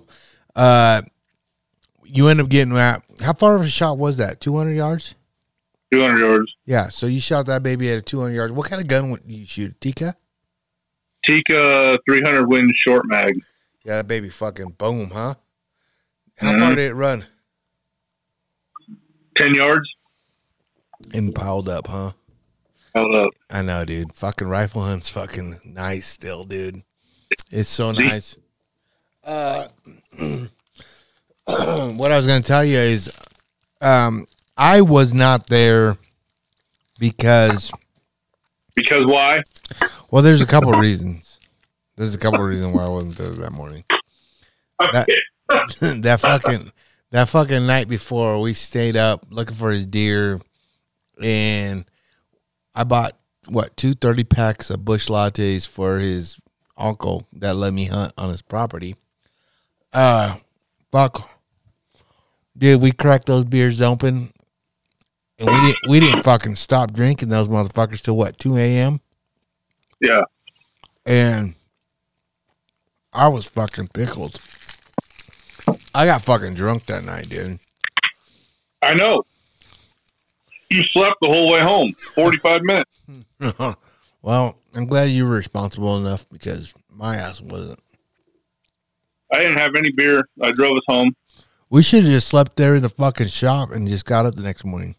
you end up getting that. How far of a shot was that? 200 yards? 200 yards. Yeah, so you shot that baby at 200 yards. What kind of gun did you shoot? Tikka? Tikka 300 Win short mag. Yeah, that baby fucking boom, huh? How far did it run? 10 yards. And piled up, huh? Piled up. I know, dude. Fucking rifle hunt's fucking nice still, dude. It's so nice. What I was going to tell you is I was not there because... Because why? Well, there's a couple of reasons. There's a couple of reasons why I wasn't there that morning. That fucking night before, we stayed up looking for his deer, and I bought, 230 packs of Bush Lattes for his uncle that let me hunt on his property. Fuck. Dude, we cracked those beers open, and we didn't fucking stop drinking those motherfuckers till 2 a.m.? Yeah. And I was fucking pickled. I got fucking drunk that night, dude. I know. You slept the whole way home, 45 minutes. Well, I'm glad you were responsible enough because my ass wasn't. I didn't have any beer. I drove us home. We should have just slept there in the fucking shop and just got up the next morning.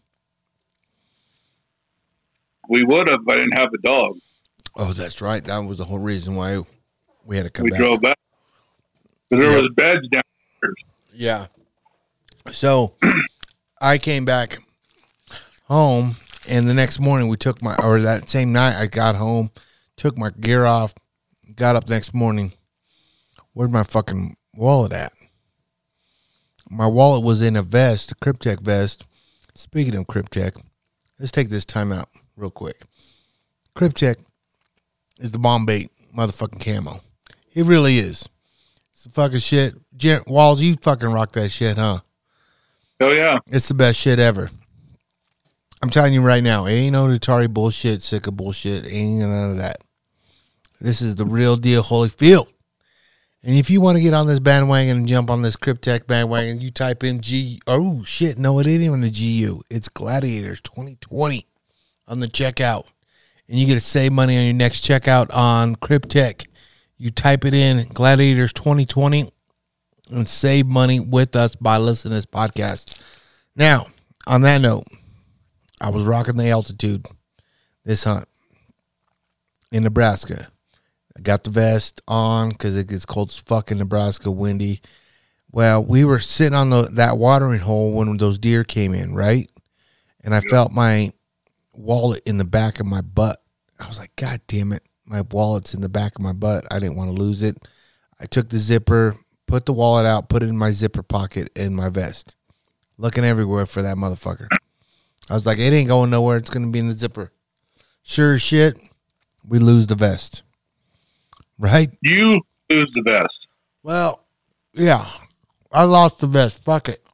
We would have, but I didn't have a dog. Oh, that's right. That was the whole reason why we had to come back. We drove back. Because there was beds downstairs. Yeah. So I came back home, and the next morning that same night I got home, took my gear off, got up next morning. Where'd my fucking wallet at? My wallet was in a vest, a Kryptek vest. Speaking of Kryptek, let's take this time out real quick. Kryptek is the bomb bait motherfucking camo. It really is. It's the fucking shit. Walls, you fucking rock that shit, huh? Oh, yeah. It's the best shit ever. I'm telling you right now, it ain't no Atari bullshit, Sika bullshit, ain't none of that. This is the real deal, Holyfield. And if you want to get on this bandwagon and jump on this Kryptek bandwagon, you type in oh shit, no, it ain't even the GU. It's Gladiators 2020 on the checkout. And you get to save money on your next checkout on Kryptek. You type it in, Gladiators 2020, and save money with us by listening to this podcast. Now, on that note, I was rocking the Altitude this hunt in Nebraska. I got the vest on because it gets cold as fuck in Nebraska, windy. Well, we were sitting on that watering hole when those deer came in, right? And I felt my wallet in the back of my butt. I was like, God damn it. My wallet's in the back of my butt. I didn't want to lose it. I took the zipper, put the wallet out, put it in my zipper pocket in my vest. Looking everywhere for that motherfucker. I was like, it ain't going nowhere. It's going to be in the zipper. Sure as shit, we lose the vest. Right? You lose the vest. Well, yeah. I lost the vest. Fuck it.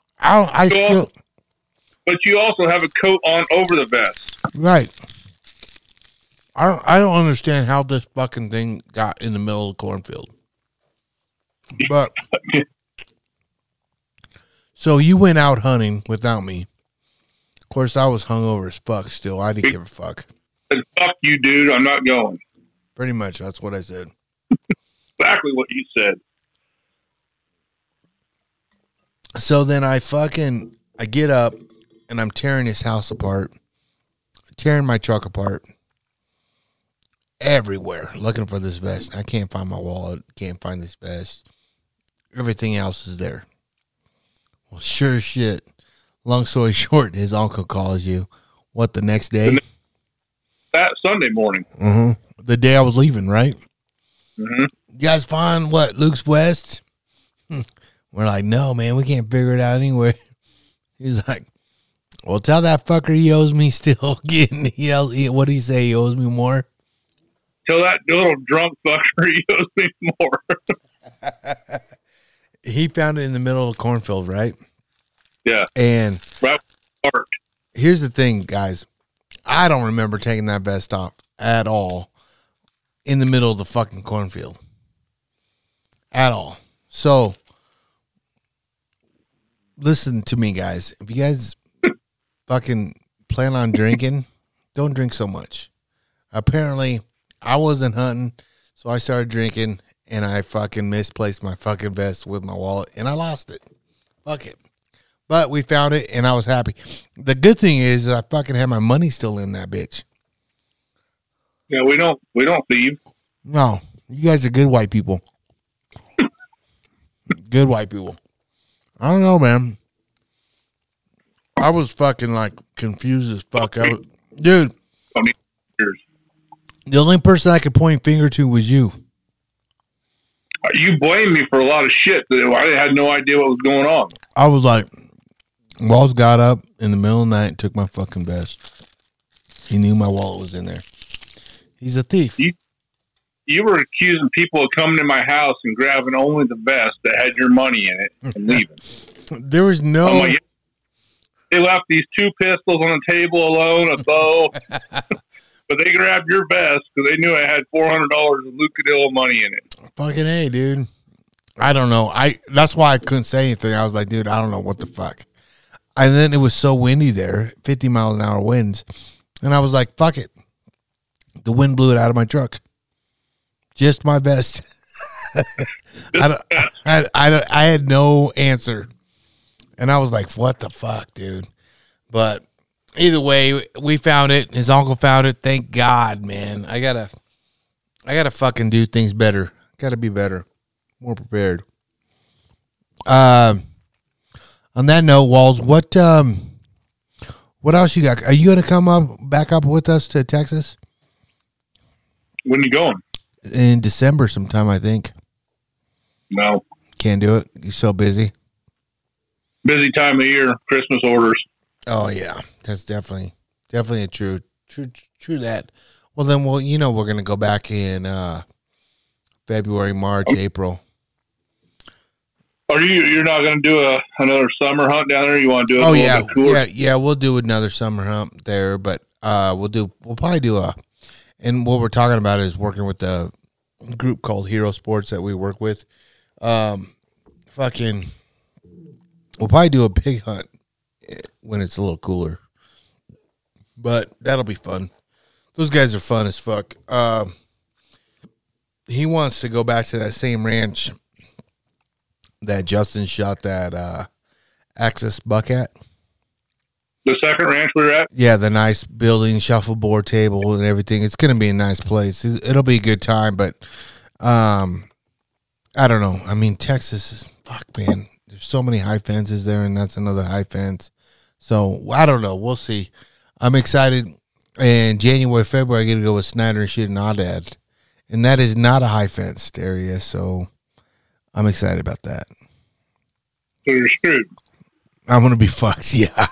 But you also have a coat on over the vest. Right. I don't understand how this fucking thing got in the middle of the cornfield. But so you went out hunting without me. Of course, I was hungover as fuck still. I didn't give a fuck. Fuck you, dude. I'm not going. Pretty much. That's what I said. Exactly what you said. So then I get up and I'm tearing his house apart, tearing my truck apart, everywhere, looking for this vest. I can't find my wallet, can't find this vest. Everything else is there. Well, sure as shit. Long story short, his uncle calls you. What, the next day? That Sunday morning. Mm-hmm. The day I was leaving, right? Mm-hmm. You guys find what, Luke's vest? We're like, no, man, we can't figure it out anywhere. He's like, well, tell that fucker he owes me still. What did he say? He owes me more? Tell that little drunk fucker he owes me more. He found it in the middle of the cornfield, right? Yeah. And right. Here's the thing, guys. I don't remember taking that vest off at all in the middle of the fucking cornfield. At all. So, listen to me, guys. If you guys fucking plan on drinking, don't drink so much. Apparently, I wasn't hunting, so I started drinking, and I fucking misplaced my fucking vest with my wallet, and I lost it. Fuck it. But we found it, and I was happy. The good thing is I fucking had my money still in that bitch. Yeah, we don't thieve. No, you guys are good white people. Good white people. I don't know, man. I was fucking like confused as fuck. Dude, the only person I could point finger to was you. You blame me for a lot of shit. I had no idea what was going on. I was like, Walls got up in the middle of the night and took my fucking vest. He knew my wallet was in there. He's a thief. You were accusing people of coming to my house and grabbing only the vest that had your money in it and leaving. There was no... Like, they left these 2 pistols on the table alone, a bow, but they grabbed your vest because they knew I had $400 of Lucadillo money in it. Fucking A, dude. I don't know. That's why I couldn't say anything. I was like, dude, I don't know what the fuck. And then it was so windy there, 50 mile an hour winds. And I was like, fuck it. The wind blew it out of my truck. Just my vest. I had no answer. And I was like, what the fuck, dude? But either way, we found it. His uncle found it. Thank God, man. I gotta fucking do things better. Gotta be better. More prepared. On that note, Walls, what else you got? Are you gonna come back up with us to Texas? When you going? in December sometime, I think. No. Can't do it. You're so busy. Busy time of year, Christmas orders. Oh yeah, that's definitely a true that. Well then, we're gonna go back in February, March, April. Are you're not going to do another summer hunt down there? You want to do it? Oh yeah, we'll do another summer hunt there, but we'll probably do and what we're talking about is working with the group called Hero Sports that we work with. We'll probably do a pig hunt when it's a little cooler, but that'll be fun. Those guys are fun as fuck. He wants to go back to that same ranch that Justin shot that Axis buck at. The second ranch we were at? Yeah, the nice building, shuffleboard table and everything. It's going to be a nice place. It'll be a good time, but I don't know. I mean, Texas is, fuck, man. There's so many high fences there, and that's another high fence. So, I don't know. We'll see. I'm excited. In January, February, I get to go with Snyder and shoot an Aoudad. And that is not a high fenced area, so I'm excited about that. So you're screwed. I'm going to be fucked, yeah.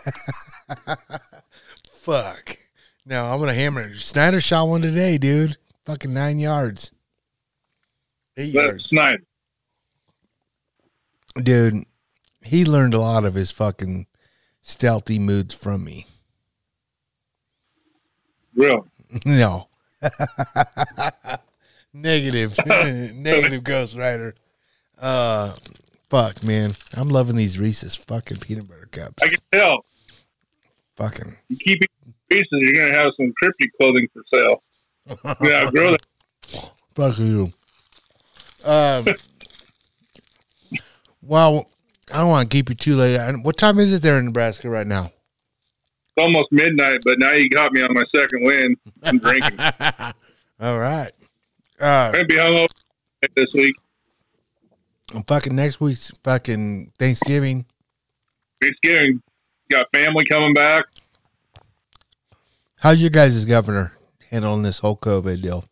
Fuck. No, I'm going to hammer it. Snyder shot one today, dude. Fucking 9 yards. 8 yards. Snyder. Dude, he learned a lot of his fucking stealthy moods from me. Really? No. Negative. Negative Ghost Rider. Fuck, man. I'm loving these Reese's fucking peanut butter cups. I can tell. Fucking. You keep eating Reese's, you're going to have some cryptic clothing for sale. Yeah, grow that. Fuck you. Well, I don't want to keep you too late. What time is it there in Nebraska right now? It's almost midnight, but now you got me on my second win. I'm drinking. All right. I'm going to be hungover this week. Fucking next week's fucking Thanksgiving. Thanksgiving. Got family coming back. How's your guys' governor handling this whole COVID deal?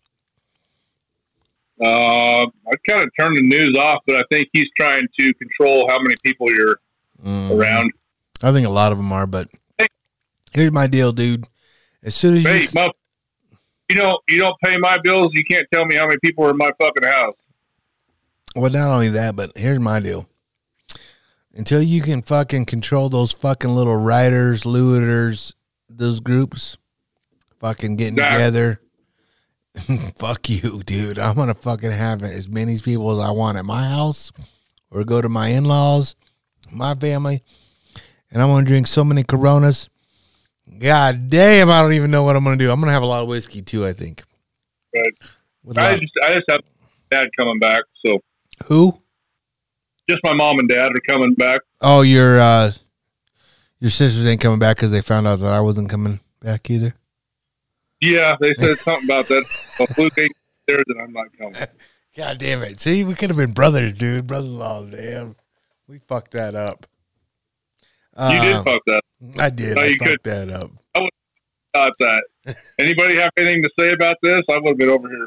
I kind of turned the news off, but I think he's trying to control how many people you're around. I think a lot of them are, but here's my deal, dude. As soon as you don't pay my bills, you can't tell me how many people are in my fucking house. Well, not only that, but here's my deal. Until you can fucking control those fucking little rioters, looters, those groups fucking getting together, fuck you, dude. I'm going to fucking have as many people as I want at my house or go to my in-laws, my family, and I'm going to drink so many Coronas. God damn, I don't even know what I'm going to do. I'm going to have a lot of whiskey too, I think. Right. I just have dad coming back, so. Who? Just my mom and dad are coming back. Oh, your sisters ain't coming back because they found out that I wasn't coming back either? Yeah, they said something about that. Well, Luke ain't there, then I'm not coming. God damn it. See, we could have been brothers, dude. Brother-in-law, damn. We fucked that up. You did fuck that. I did. No, I fucked that up. I would have thought that. Anybody have anything to say about this? I would have been over here.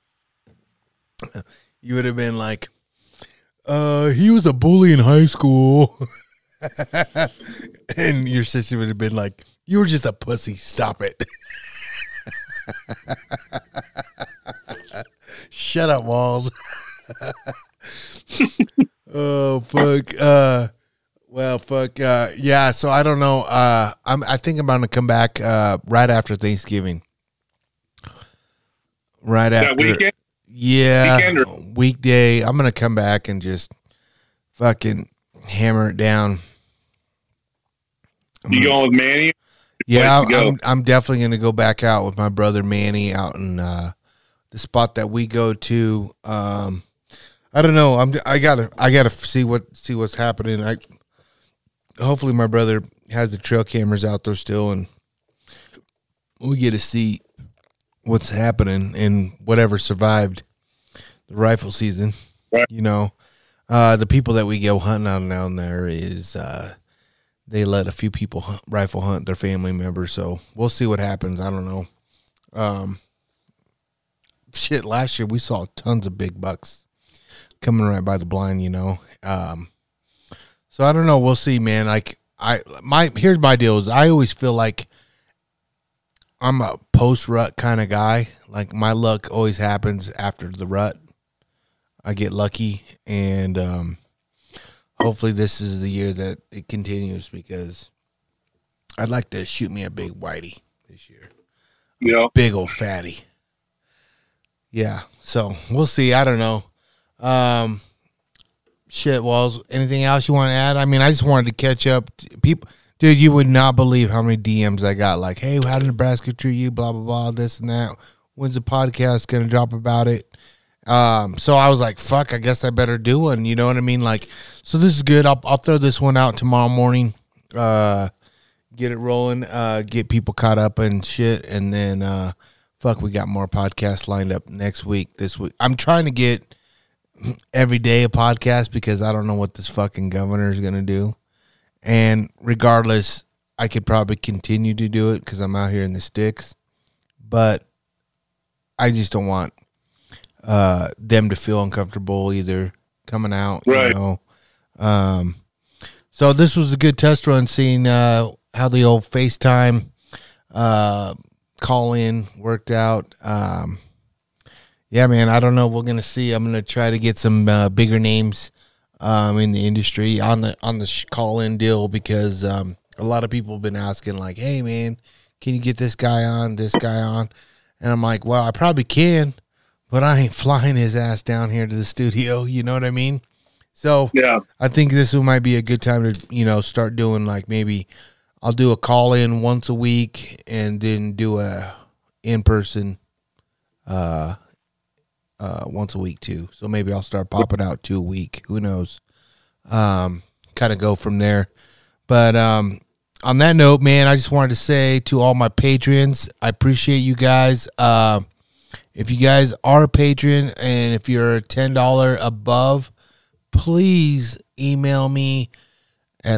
You would have been like, he was a bully in high school. And your sister would have been like, you were just a pussy. Stop it. Shut up, Walls. Oh, fuck. Well, fuck. Yeah, so I don't know. I think I'm going to come back right after Thanksgiving. Right after. That weekend? Yeah, weekday. I'm going to come back and just fucking hammer it down. You going with Manny? Yeah, I'm definitely going to go back out with my brother Manny out in the spot that we go to. I don't know. I gotta see what's happening. Hopefully my brother has the trail cameras out there still, and we get to see what's happening and whatever survived the rifle season. Right. You know, the people that we go hunting on down there is they let a few people rifle hunt their family members. So we'll see what happens. I don't know. shit, last year we saw tons of big bucks coming right by the blind, So I don't know. We'll see, man. Like here's my deal is I always feel like I'm a post rut kind of guy. Like my luck always happens after the rut. I get lucky, and hopefully this is the year that it continues because I'd like to shoot me a big whitey this year. Yeah, big old fatty. Yeah, so we'll see. I don't know. Shit, Walls. Anything else you want to add? I mean, I just wanted to catch up. People, dude, you would not believe how many DMs I got. Like, hey, how did Nebraska treat you? Blah blah blah. This and that. When's the podcast gonna drop about it? So I was like, fuck. I guess I better do one. You know what I mean? Like, so this is good. I'll throw this one out tomorrow morning. Get it rolling. Get people caught up and shit, and then fuck, we got more podcasts lined up next week. This week, I'm trying to get every day a podcast because I don't know what this fucking governor is going to do. And regardless, I could probably continue to do it because I'm out here in the sticks. But I just don't want them to feel uncomfortable either coming out. Right. So this was a good test run seeing how the old FaceTime call-in worked out. Yeah, man, I don't know. We're gonna see. I'm gonna try to get some bigger names in the industry on the call-in deal because a lot of people have been asking, like, "Hey, man, can you get this guy on? And I'm like, "Well, I probably can, but I ain't flying his ass down here to the studio." You know what I mean? So yeah, I think this might be a good time to start doing like maybe I'll do a call-in once a week and then do a in-person. Once a week too. So maybe I'll start popping out 2 a week. Who knows? Kind of go from there. But on that note, man, I just wanted to say to all my patrons, I appreciate you guys. If you guys are a patron and if you're $10 above, please email me at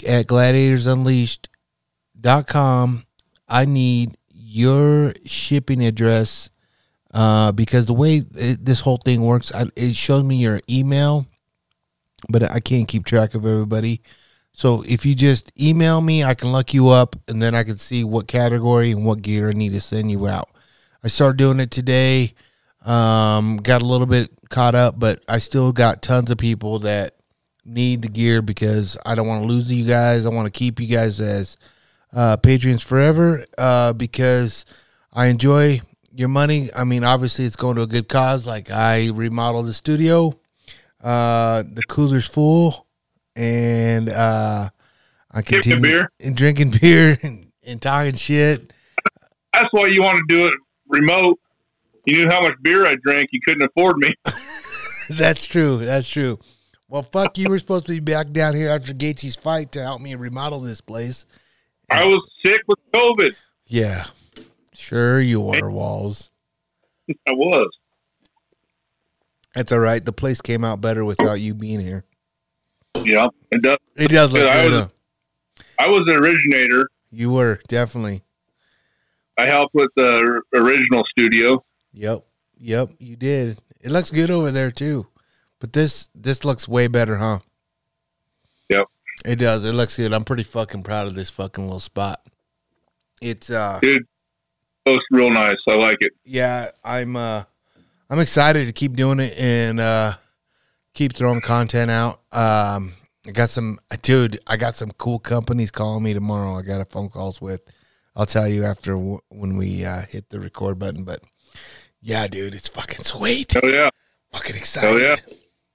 luke@gladiatorsunleashed.com. I need your shipping address because the way this whole thing works, it shows me your email, but I can't keep track of everybody. So if you just email me, I can look you up, and then I can see what category and what gear I need to send you out. I started doing it today. Got a little bit caught up, but I still got tons of people that need the gear because I don't want to lose you guys. I want to keep you guys as patrons forever because I enjoy your money. I mean, obviously it's going to a good cause. Like I remodeled the studio, the cooler's full, and I continue drinking beer and talking shit. That's why you want to do it remote. You knew how much beer I drank. You couldn't afford me. That's true. Well, fuck, you were supposed to be back down here after Gaethje's fight to help me remodel this place. I was sick with COVID. Yeah. Sure you were, Walls. I was. That's all right. The place came out better without you being here. Yeah, it does. It does look good. I was the originator. You were, definitely. I helped with the original studio. Yep, you did. It looks good over there, too. But this looks way better, huh? Yep. It does. It looks good. I'm pretty fucking proud of this fucking little spot. It's dude, it looks real nice. I like it. Yeah, I'm excited to keep doing it and keep throwing content out. I got some cool companies calling me tomorrow. I got a phone calls with. I'll tell you after when we hit the record button. But yeah, dude, it's fucking sweet. Oh yeah, fucking excited. Oh yeah.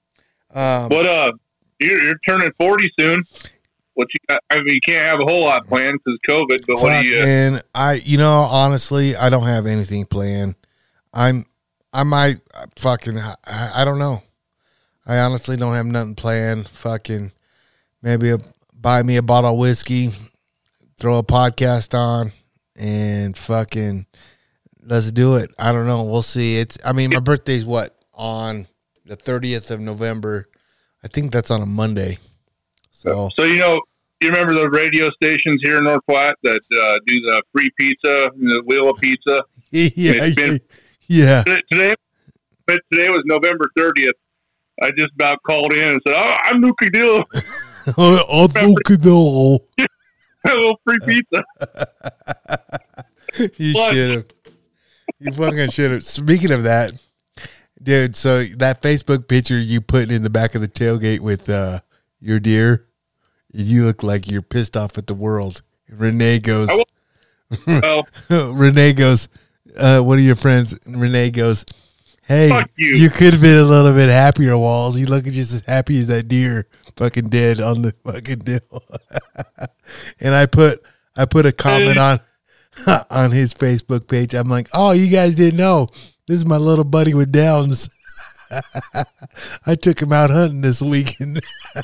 You're turning 40 soon. What you got? I mean, you can't have a whole lot planned because COVID. But what do you? And honestly, I don't have anything planned. I might fucking. I don't know. I honestly don't have nothing planned. Fucking maybe buy me a bottle of whiskey, throw a podcast on, and fucking let's do it. I don't know. We'll see. My birthday's on the 30th of November. I think that's on a Monday. So you remember the radio stations here in North Platte that do the free pizza, the wheel of pizza? Yeah, Yeah. Today was November 30th. I just about called in and said, "Oh, I'm Luke Deal." I'll do A little free pizza. You should have. You fucking should have. Speaking of that, dude, so that Facebook picture you put in the back of the tailgate with your deer, you look like you're pissed off at the world. Renee goes, Renee goes, one of your friends, Renee goes, hey, Fuck you. You could have been a little bit happier, Walls. You look just as happy as that deer fucking dead on the fucking deal. And I put a comment on his Facebook page. I'm like, oh, you guys didn't know. This is my little buddy with Downs. I took him out hunting this weekend.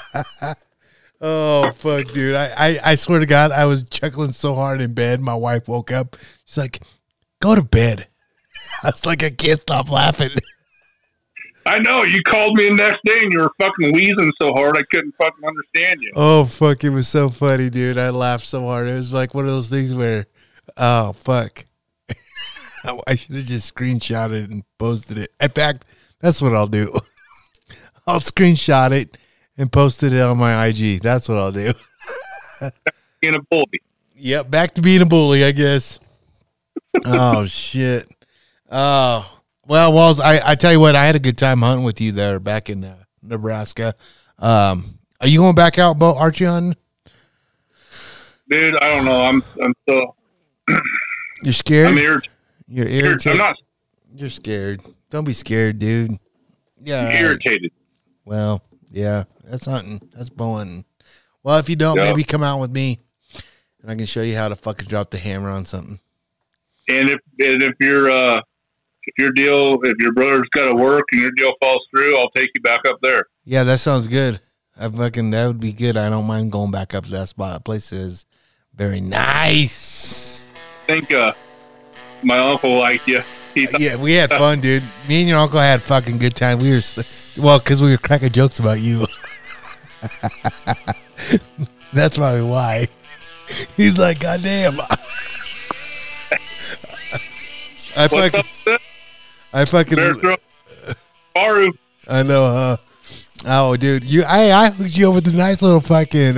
Oh, fuck, dude. I swear to God, I was chuckling so hard in bed. My wife woke up. She's like, go to bed. I was like, I can't stop laughing. I know. You called me the next day and you were fucking wheezing so hard I couldn't fucking understand you. Oh, fuck. It was so funny, dude. I laughed so hard. It was like one of those things where, oh, fuck. I should have just screenshotted and posted it. In fact, that's what I'll do. I'll screenshot it and posted it on my IG. That's what I'll do. Being a bully. Yep, back to being a bully, I guess. Oh, shit. Oh, well, Walls, I tell you what, I had a good time hunting with you there back in Nebraska. Are you going back out bow archery hunting? Dude, I don't know. I'm still... You're scared? I'm irritated. You're irritated? I'm not... You're scared. Don't be scared, dude. Yeah. I'm irritated. Well, yeah, that's hunting. That's bow hunting. Well, if you don't, Yeah. maybe come out with me, and I can show you how to fucking drop the hammer on something. And if your brother's got to work and your deal falls through, I'll take you back up there. Yeah, that sounds good. That would be good. I don't mind going back up to that spot. That place is very nice. I think my uncle liked you. Yeah, we had fun, dude. Me and your uncle had fucking good time. We were, because we were cracking jokes about you. That's probably why. He's like, God damn. I fucking. Baru. I know, oh, dude, I hooked you up with a nice little fucking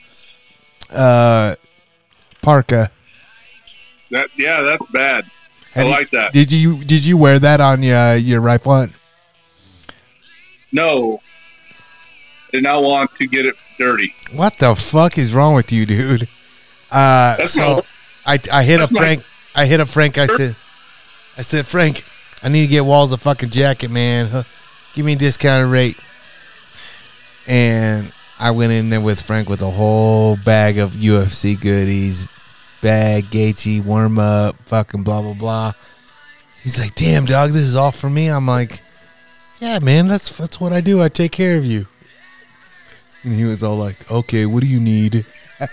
parka. That's bad. I like that. Did you wear that on your rifle hunt? No, did not want to get it dirty. What the fuck is wrong with you, dude? I hit up Frank. I said, Frank, I need to get Walls a fucking jacket, man. Give me a discounted rate. And I went in there with Frank with a whole bag of UFC goodies. Bag, Gaethje, warm up, fucking blah, blah, blah. He's like, damn, dog, this is all for me. I'm like, yeah, man, that's what I do. I take care of you. And he was all like, okay, what do you need?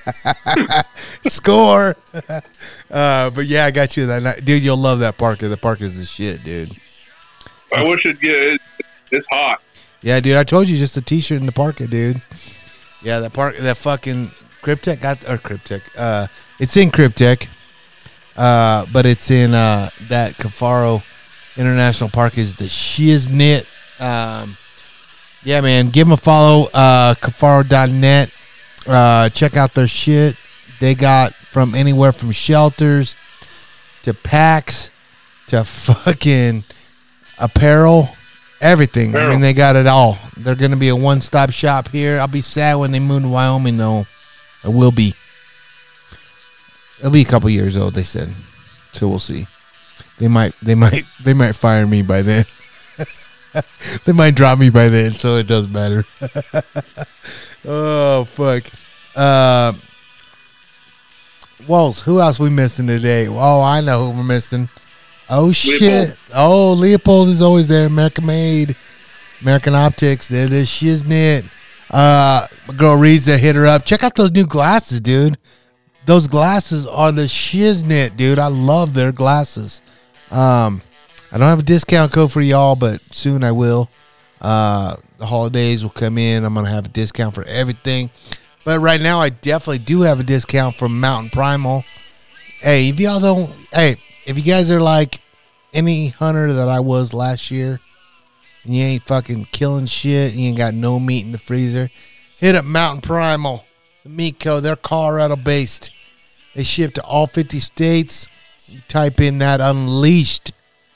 Score. But yeah, I got you that night. Dude, you'll love that parka. The parka's the shit, dude. I wish it'd get it's hot. Yeah, dude, I told you, just the t-shirt and the parka, dude. Yeah, that fucking Cryptek Cryptek. It's in Cryptek, but it's in that Cafaro International Park is the shiznit. Yeah, man, give them a follow, Cafaro.net. Check out their shit. They got from anywhere from shelters to packs to fucking apparel, everything. I mean, they got it all. They're going to be a one-stop shop here. I'll be sad when they move to Wyoming, though. I will be. It'll be a couple years old, they said. So we'll see. They might fire me by then. They might drop me by then, so it doesn't matter. Oh, fuck. Walls, who else we missing today? Oh, I know who we're missing. Oh, shit. Leopold. Oh, Leopold is always there. American Made. American Optics. They're the shiznit. My girl Reza hit her up. Check out those new glasses, dude. Those glasses are the shiznit, dude. I love their glasses. I don't have a discount code for y'all, but soon I will. The holidays will come in. I'm going to have a discount for everything. But right now, I definitely do have a discount from Mountain Primal. Hey, if you guys are like, any hunter that I was last year, and you ain't fucking killing shit, you ain't got no meat in the freezer, hit up Mountain Primal, the Meat Co. They're Colorado based. They ship to all 50 states. You type in that Unleashed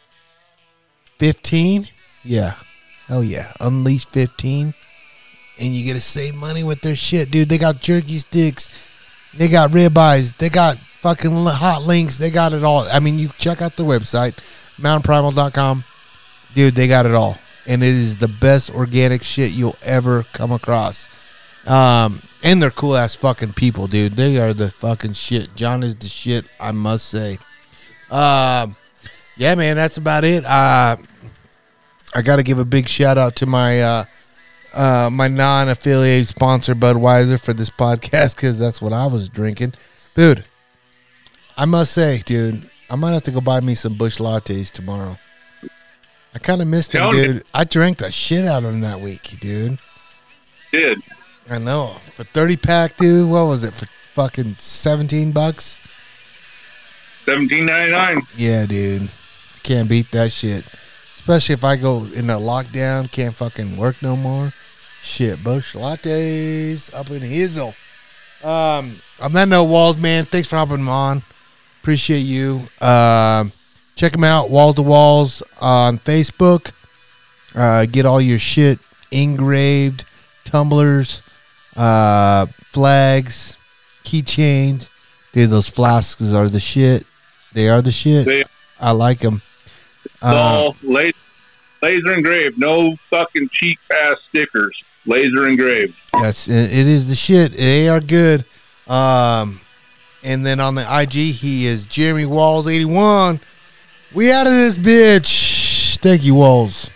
15. Yeah. Hell yeah. Unleashed 15. And you get to save money with their shit, dude. They got jerky sticks. They got ribeyes. They got fucking hot links. They got it all. I mean, you check out the website, mountainprimal.com. Dude, they got it all. And it is the best organic shit you'll ever come across. And they're cool ass fucking people, dude. They are the fucking shit. John is the shit, I must say. Yeah, man, that's about it. I got to give a big shout out to my my non-affiliated sponsor, Budweiser, for this podcast, because that's what I was drinking. Dude, I must say, dude, I might have to go buy me some Busch Lattes tomorrow. I kind of missed them, dude. I drank the shit out of them that week, dude. Did. I know. For 30-pack, dude, what was it? For fucking $17? $17.99. Yeah, dude. Can't beat that shit. Especially if I go into lockdown, can't fucking work no more. Shit, Busch Lattes up in Hizzle. On that note, Walls, man, thanks for hopping on. Appreciate you. Check them out, Walls to Walls on Facebook. Get all your shit engraved, tumblers, flags, keychains. Dude, those flasks are the shit. They are the shit. I like them. All laser engraved. No fucking cheap ass stickers. Laser engraved. It is the shit. They are good. And then on the IG, he is Jeremy Walls 81. We out of this bitch. Thank you, Walls.